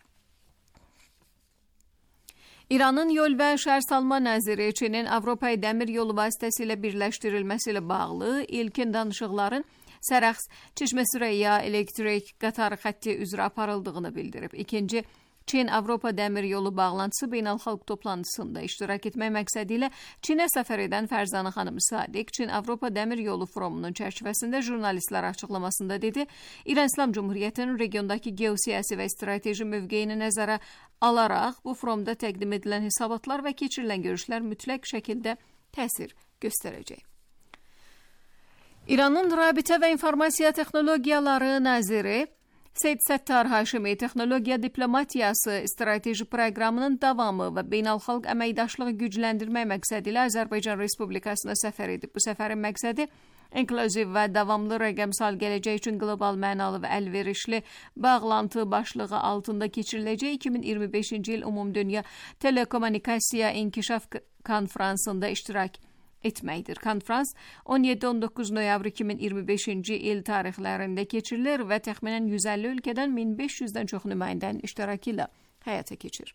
İranın yol və şəhərsalma naziri Çinin Avropaya dəmir yolu vasitəsilə birləşdirilməsi ilə bağlı ilkin danışıqların Sərəx Çeşmə Süreyya elektrik qatar xətti üzrə aparıldığını bildirib. İkinci Çin-Avropa dəmir yolu bağlantısı beynəlxalq toplantısında iştirak etmək məqsədi ilə Çinə səfər edən Fərzanə xanım Sadiq Çin-Avropa dəmir yolu forumunun çərçivəsində jurnalistlərə açıqlamasında dedi, İran İslam Cumhuriyyətinin regiondakı geosiyasi və strateji mövqeyini nəzərə alaraq bu forumda təqdim edilən hesabatlar və keçirilən görüşlər mütləq şəkildə təsir göstərəcək. İranın Rabitə və İnformasiya Texnologiyaları Naziri Seyid Səttar Haşimi Texnologiya Diplomatiyası strateji proqramının davamı və beynəlxalq əməkdaşlığı gücləndirmək məqsədi ilə Azərbaycan Respublikasına səfər edib. Bu səfərin məqsədi inklüziv və davamlı rəqəmsal gələcək üçün qlobal mənalı və əlverişli bağlantı başlığı altında keçiriləcək iki min iyirmi beşinci il Ümumdünya Telekommunikasiya İnkişaf Konfransında iştirak etməkdir. Konfrans on yeddi on doqquz noyabr iki min iyirmi beşinci il tarixlərində keçirilir və təxminən yüz əlli ölkədən min beş yüzdən çox nümayəndənin iştirakı ilə həyata keçir.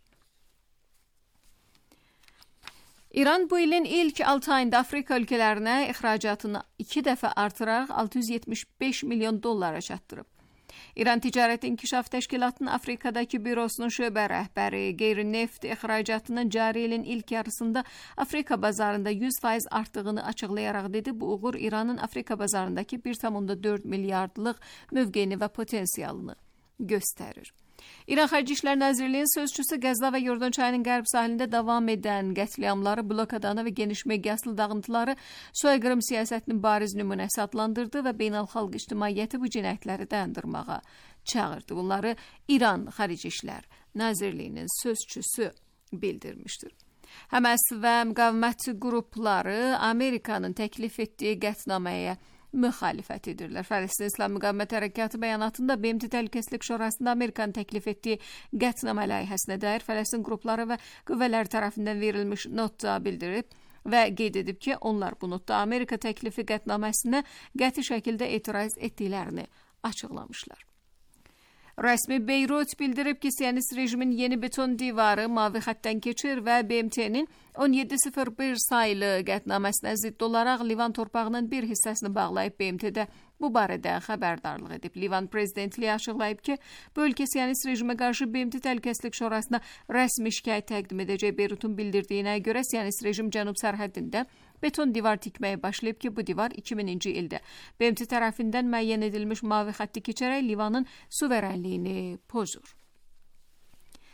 İran bu ilin ilk altı ayında Afrika ölkələrinə ixracatını iki dəfə artıraraq altı yüz yetmiş beş milyon dollara çatdırıb. İran Ticarət İnkişaf Təşkilatının Afrikadakı bürosunun şöbə rəhbəri qeyri-neft ixracatının cari ilin ilk yarısında Afrika bazarında yüz faiz artdığını açıqlayaraq dedi. Bu uğur İranın Afrika bazarındakı bir tam dörd milyardlıq mövqeyini və potensialını göstərir. İran Xarici İşlər Nazirliyinin sözçüsü Qəzza və Yordan çayının qərb sahilində davam edən qətliamları, blokadanı və geniş miqyaslı dağıntıları soyqırım siyasətinin bariz nümunəsi adlandırdı və beynəlxalq ictimaiyyəti bu cinayətləri dayandırmağa çağırdı. Bunları İran Xarici İşlər Nazirliyinin sözçüsü bildirmişdir. Həməs və müqavimət qrupları Amerikanın təklif etdiyi qətnaməyə müxalifət edirlər. Fələstin İslam Müqavimət Hərəkatı bəyanatında B M T Təhlükəsizlik Şurasında Amerikanın təklif etdiyi qətnamə layihəsinə dair Fələstin qrupları və qüvvələri tərəfindən verilmiş notda bildirib və qeyd edib ki, onlar bu notda Amerika təklifi qətnaməsinə qəti şəkildə etiraz etdiklərini açıqlamışlar. Rəsmi Beyrut bildirib ki, Siyonist rejimin yeni beton divarı mavi xəttdən keçir və B M T'nin on yeddi sıfır bir sayılı qətnaməsinə zidd olaraq Livan torpağının bir hissəsini bağlayıb. B M T'də bu barədə xəbərdarlıq edib. Livan prezidentliyi açıqlayıb ki, bu ölkə Siyonist rejimə qarşı B M T Təhlükəsizlik Şurasına rəsmi şikayət təqdim edəcək. Beyrutun bildirdiyinə görə Siyonist rejim cənub sərhədində beton divar tikməyə başlayıb ki, bu divar iki mininci ildə B M T tərəfindən müəyyən edilmiş mavi xətti keçərək Livanın suverenliyini pozur.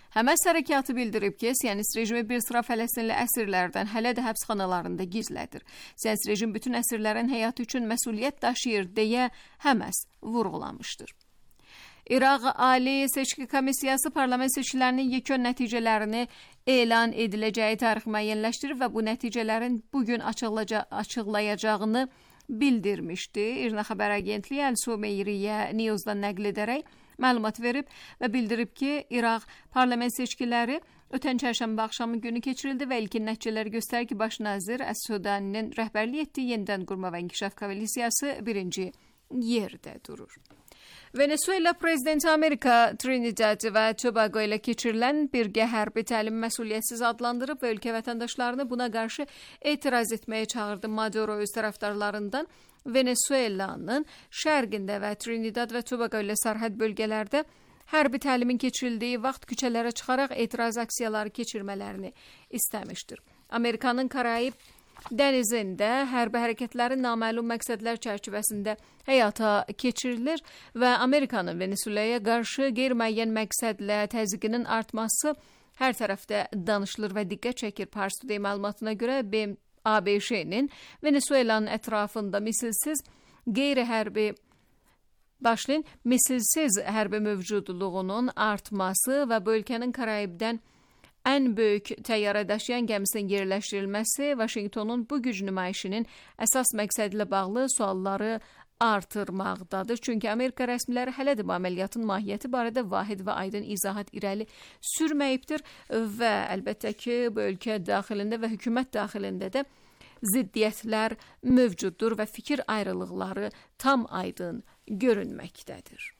Həməs hərəkatı bildirib ki, Siyonist rejimi bir sıra Fələstinli əsirlərdən hələ də həbsxanalarında gizlədir. Siyonist rejim bütün əsirlərin həyatı üçün məsuliyyət daşıyır deyə Həməs vurğulamışdır. İraq Ali Seçki Komissiyası parlament seçkilərinin yekun nəticələrini elan ediləcəyi tarix müəyyənləşdirib və bu nəticələrin bugün açıqlayacağını bildirmişdi. İrna xəbər agentliyi El-Sumeyriyə News'dan nəql edərək məlumat verib və bildirib ki, İraq parlament seçkiləri ötən çərşənbə axşamı günü keçirildi və ilkin nəticələri göstərir ki, baş nazir Əs-Sudani'nin rəhbərlik etdiyi yenidən qurma və inkişaf koalisiyası birinci yerdə durur. Venezuela prezidenti Amerika Trinidad və Tobago ilə keçirilən birgə hərbi təlim məsuliyyətsiz adlandırıb və ölkə vətəndaşlarını buna qarşı etiraz etməyə çağırdı. Maduro öz tərəfdarlarından Venezuelanın şərqində və Trinidad və Tobago ilə sərhəd bölgələrdə hərbi təlimin keçirildiyi vaxt küçələrə çıxaraq etiraz aksiyaları keçirmələrini istəmişdir. Amerikanın Karayib dənizində hərbi hərəkətlərin naməlum məqsədlər çərçivəsində həyata keçirilir və Amerikanın Venezuelaya qarşı qeyri-müəyyən məqsədlə təzyiqinin artması hər tərəfdə danışılır və diqqət çəkir. Pars Today məlumatına görə A B Ş'nin Venezuelanın ətrafında misilsiz qeyri-hərbi başlayın misilsiz hərbi mövcudluğunun artması və bu ölkənin Karayibdən ən böyük təyyarə daşıyan gəmisinin yerləşdirilməsi Vaşinqtonun bu güc nümayişinin əsas məqsədi ilə bağlı sualları artırmaqdadır. Çünki Amerika rəsmiləri hələ də bu əməliyyatın mahiyyəti barədə vahid və aydın izahat irəli sürməyibdir və əlbəttə ki, bu ölkə daxilində və hökumət daxilində də ziddiyyətlər mövcuddur və fikir ayrılıqları tam aydın görünməkdədir.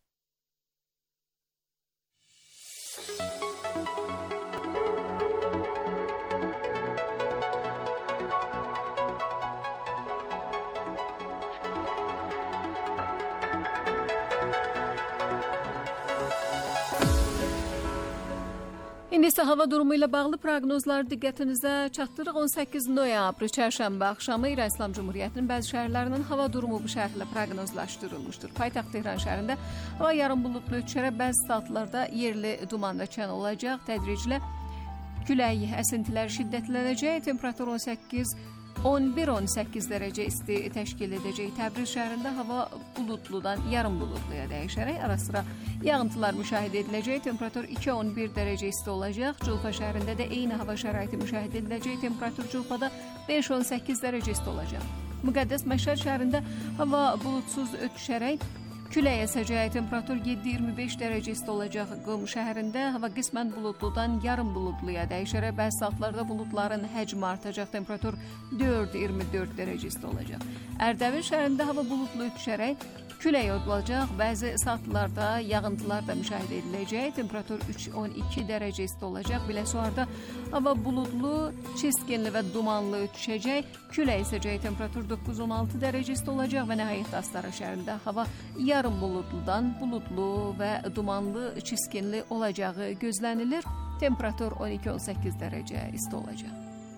İndi isə hava durumu ilə bağlı proqnozları diqqətinizə çatdırıq. on səkkiz noyabr çərşənbə axşamı İran İslam Cumhuriyyətinin bəzi şəhərlərinin hava durumu bu şərhlə proqnozlaşdırılmışdır. Paytaxt Tehran şəhərində hava yarım buludlu ötüşərək bəzi saatlarda yerli duman və çən olacaq. Tədriclə külək əsintiləri şiddətlənəcək. Temperatur on səkkiz on bir on səkkiz dərəcə isti təşkil edəcək. Təbriz şəhərində hava buludludan yarım buludluya dəyişərək ara sıra yağıntılar müşahidə ediləcək. Temperatur iki on bir dərəcə isti olacaq. Culfa şəhərində də eyni hava şəraiti müşahidə ediləcək. Temperatur Culfada beş on səkkiz dərəcə isti olacaq. Müqəddəs Məşhəd şəhərində hava buludsuz ötüşərək külək əsəcək. Temperatur yeddi iyirmi beş dərəcə isti olacaq. Qum şəhərində hava qismən buludludan yarım buludluya dəyişərək bəzi saatlarda buludların həcmi artacaq. Temperatur dörd iyirmi dörd dərəcə isti olacaq. Ərdəbil şəhərində hava buludlu ötüşərək külək olacaq. Bəzi saatlarda yağıntılar da müşahidə ediləcək. Temperatur üç on iki dərəcə isti olacaq. Biləsuarda hava buludlu, çiskinli və dumanlı ötüşəcək. Külək əsəcək. Temperatur doqquz on altı dərəcə isti olacaq və nəhayət Astara şəhərində hava yarım buludludan buludlu və dumanlı, çiskinli olacağı gözlənilir. Temperatur on iki on səkkiz dərəcə isti olacaq.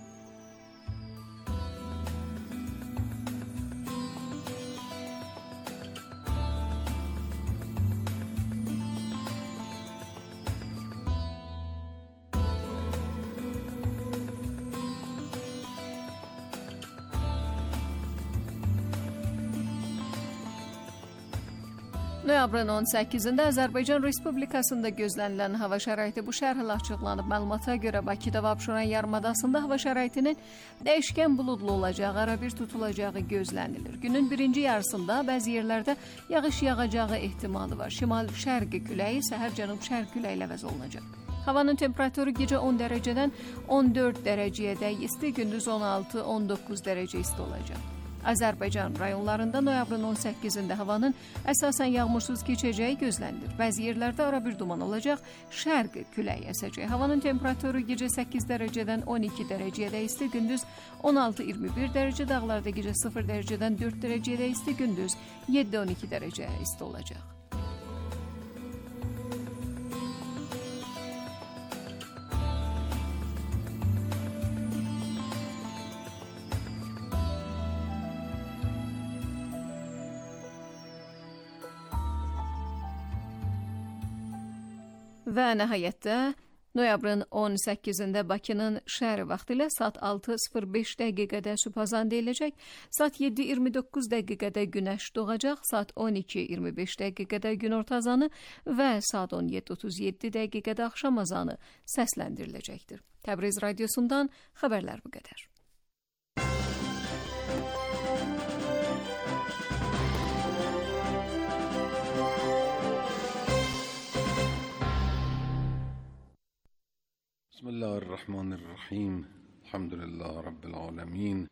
Noyabrın on səkkizində Azərbaycan Respublikasında gözlənilən hava şəraiti bu şərhlə açıqlanıb. Məlumata görə Bakıda və Abşeron yarımadasında hava şəraitinin dəyişkən buludlu olacağı, ara bir tutulacağı gözlənilir. Günün birinci yarısında bəzi yerlərdə yağış yağacağı ehtimalı var. Şimal-şərqi küləyi səhər cənub-şərq küləyi ilə əvəz olunacaq. Havanın temperaturu gecə on dərəcədən on dörd dərəcəyə dək isti, gündüz on altı on doqquz dərəcə isti olacaq. Azərbaycan rayonlarında noyabrın on səkkizində havanın əsasən yağmursuz keçəcəyi gözlənilir. Bəzi yerlərdə ara bir duman olacaq, şərq küləyi əsəcək. Havanın temperaturu gecə səkkiz dərəcədən on iki dərəcəyə isti, gündüz on altı iyirmi bir dərəcə, dağlarda gecə sıfır dərəcədən dörd dərəcəyə isti, gündüz yeddi on iki dərəcə isti olacaq. Və nəhayətdə noyabrın on səkkizində Bakının şəhəri vaxtı ilə saat altı sıfır beş dəqiqədə sübhazan deyiləcək, saat yeddi iyirmi doqquz dəqiqədə günəş doğacaq, saat on iki iyirmi beş dəqiqədə günorta azanı və saat on yeddi otuz yeddi dəqiqədə axşam azanı səsləndiriləcəkdir. Təbriz radiosundan xəbərlər bu qədər. بسم الله الرحمن الرحیم الحمد لله رب العالمین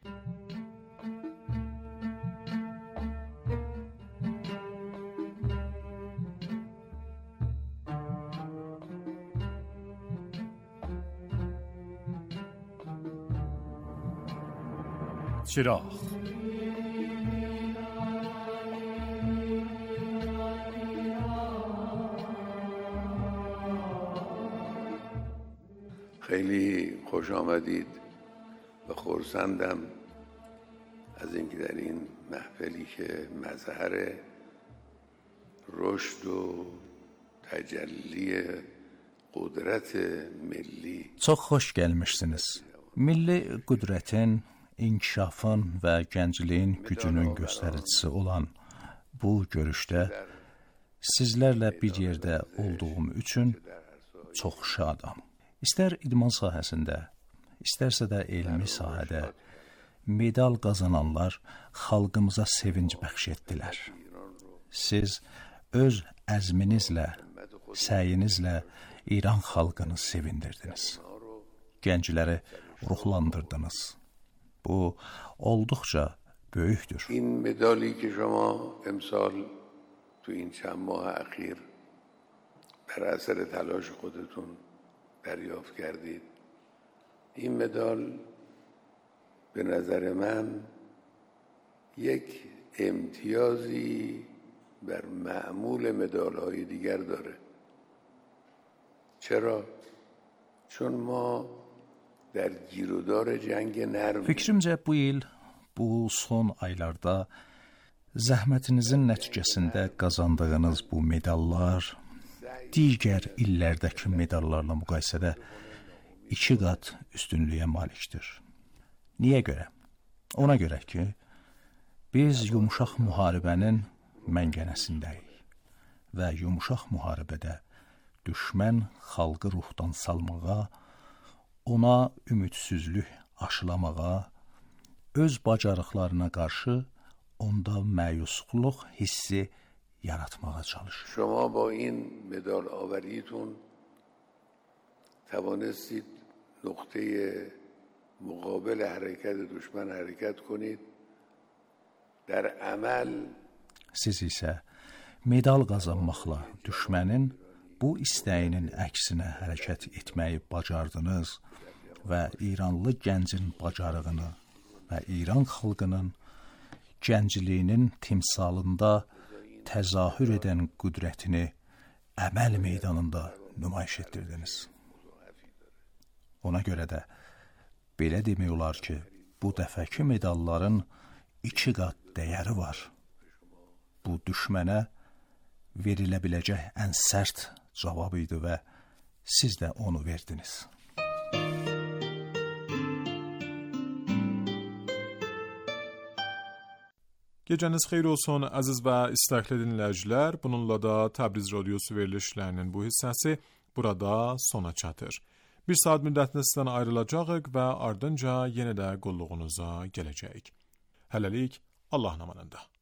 چراغ خیلی خوش آمدید و خرسندم از اینکه در این محفلی که مظهر رشد و تجلی قدرت milli. Çox xoş gəlmişsiniz. Milli qüdrətin, inkişafın və gəncliyin gücünün göstəricisi olan bu görüşdə sizlərlə bir yerdə olduğum üçün çox şadam. İstər idman sahəsində, istərsə də elmi sahədə medal qazananlar xalqımıza sevinc bəxş etdilər. Siz öz əzminizlə, səyinizlə İran xalqını sevindirdiniz. Gəncləri ruhlandırdınız. Bu olduqca böyükdür. این مدالی که شما امسال تو این چند ماه اخیر بر اثر تلاش خودتون دریافت کردید، این مدال به نظر من یک امتیازی بر معمول مدال‌های دیگر داره. چرا؟ چون ما در گیرودار جنگ نرم Fikrimcə bu il, bu son aylarda zəhmətinizin nəticəsində qazandığınız bu medallar digər illərdəki medallarla müqayisədə iki qat üstünlüyə malikdir. Niyə görə? Ona görə ki, biz yumuşaq müharibənin məngənəsindəyik və yumuşaq müharibədə düşmən xalqı ruhdan salmağa, ona ümidsizlik aşılamağa, öz bacarıqlarına qarşı onda məyusluq hissi yaratmağa çalışır. شما با این مدال آوریتون توانستید نقطه مقابل حرکت دشمن حرکت کنید. در عمل Siz isə medal qazanmaqla düşmənin bu istəyinin əksinə hərəkət etməyi bacardınız və İranlı gəncin bacarığını və İran xalqının gəncliyinin timsalında təzahür edən qüdrətini əməl meydanında nümayiş etdirdiniz. Ona görə də belə demək olar ki, bu dəfəki medalların iki qat dəyəri var. Bu düşmənə verilə biləcək ən sərt cavab idi və siz də onu verdiniz. Gecəniz xeyir olsun, əziz və istəkli dinləyicilər. Bununla da Təbriz Radiosu verilişlərinin bu hissəsi burada sona çatır. Bir saat müddətində sizdən ayrılacağıq və ardınca yenə də qulluğunuza gələcəyik. Hələlik, Allah amanında.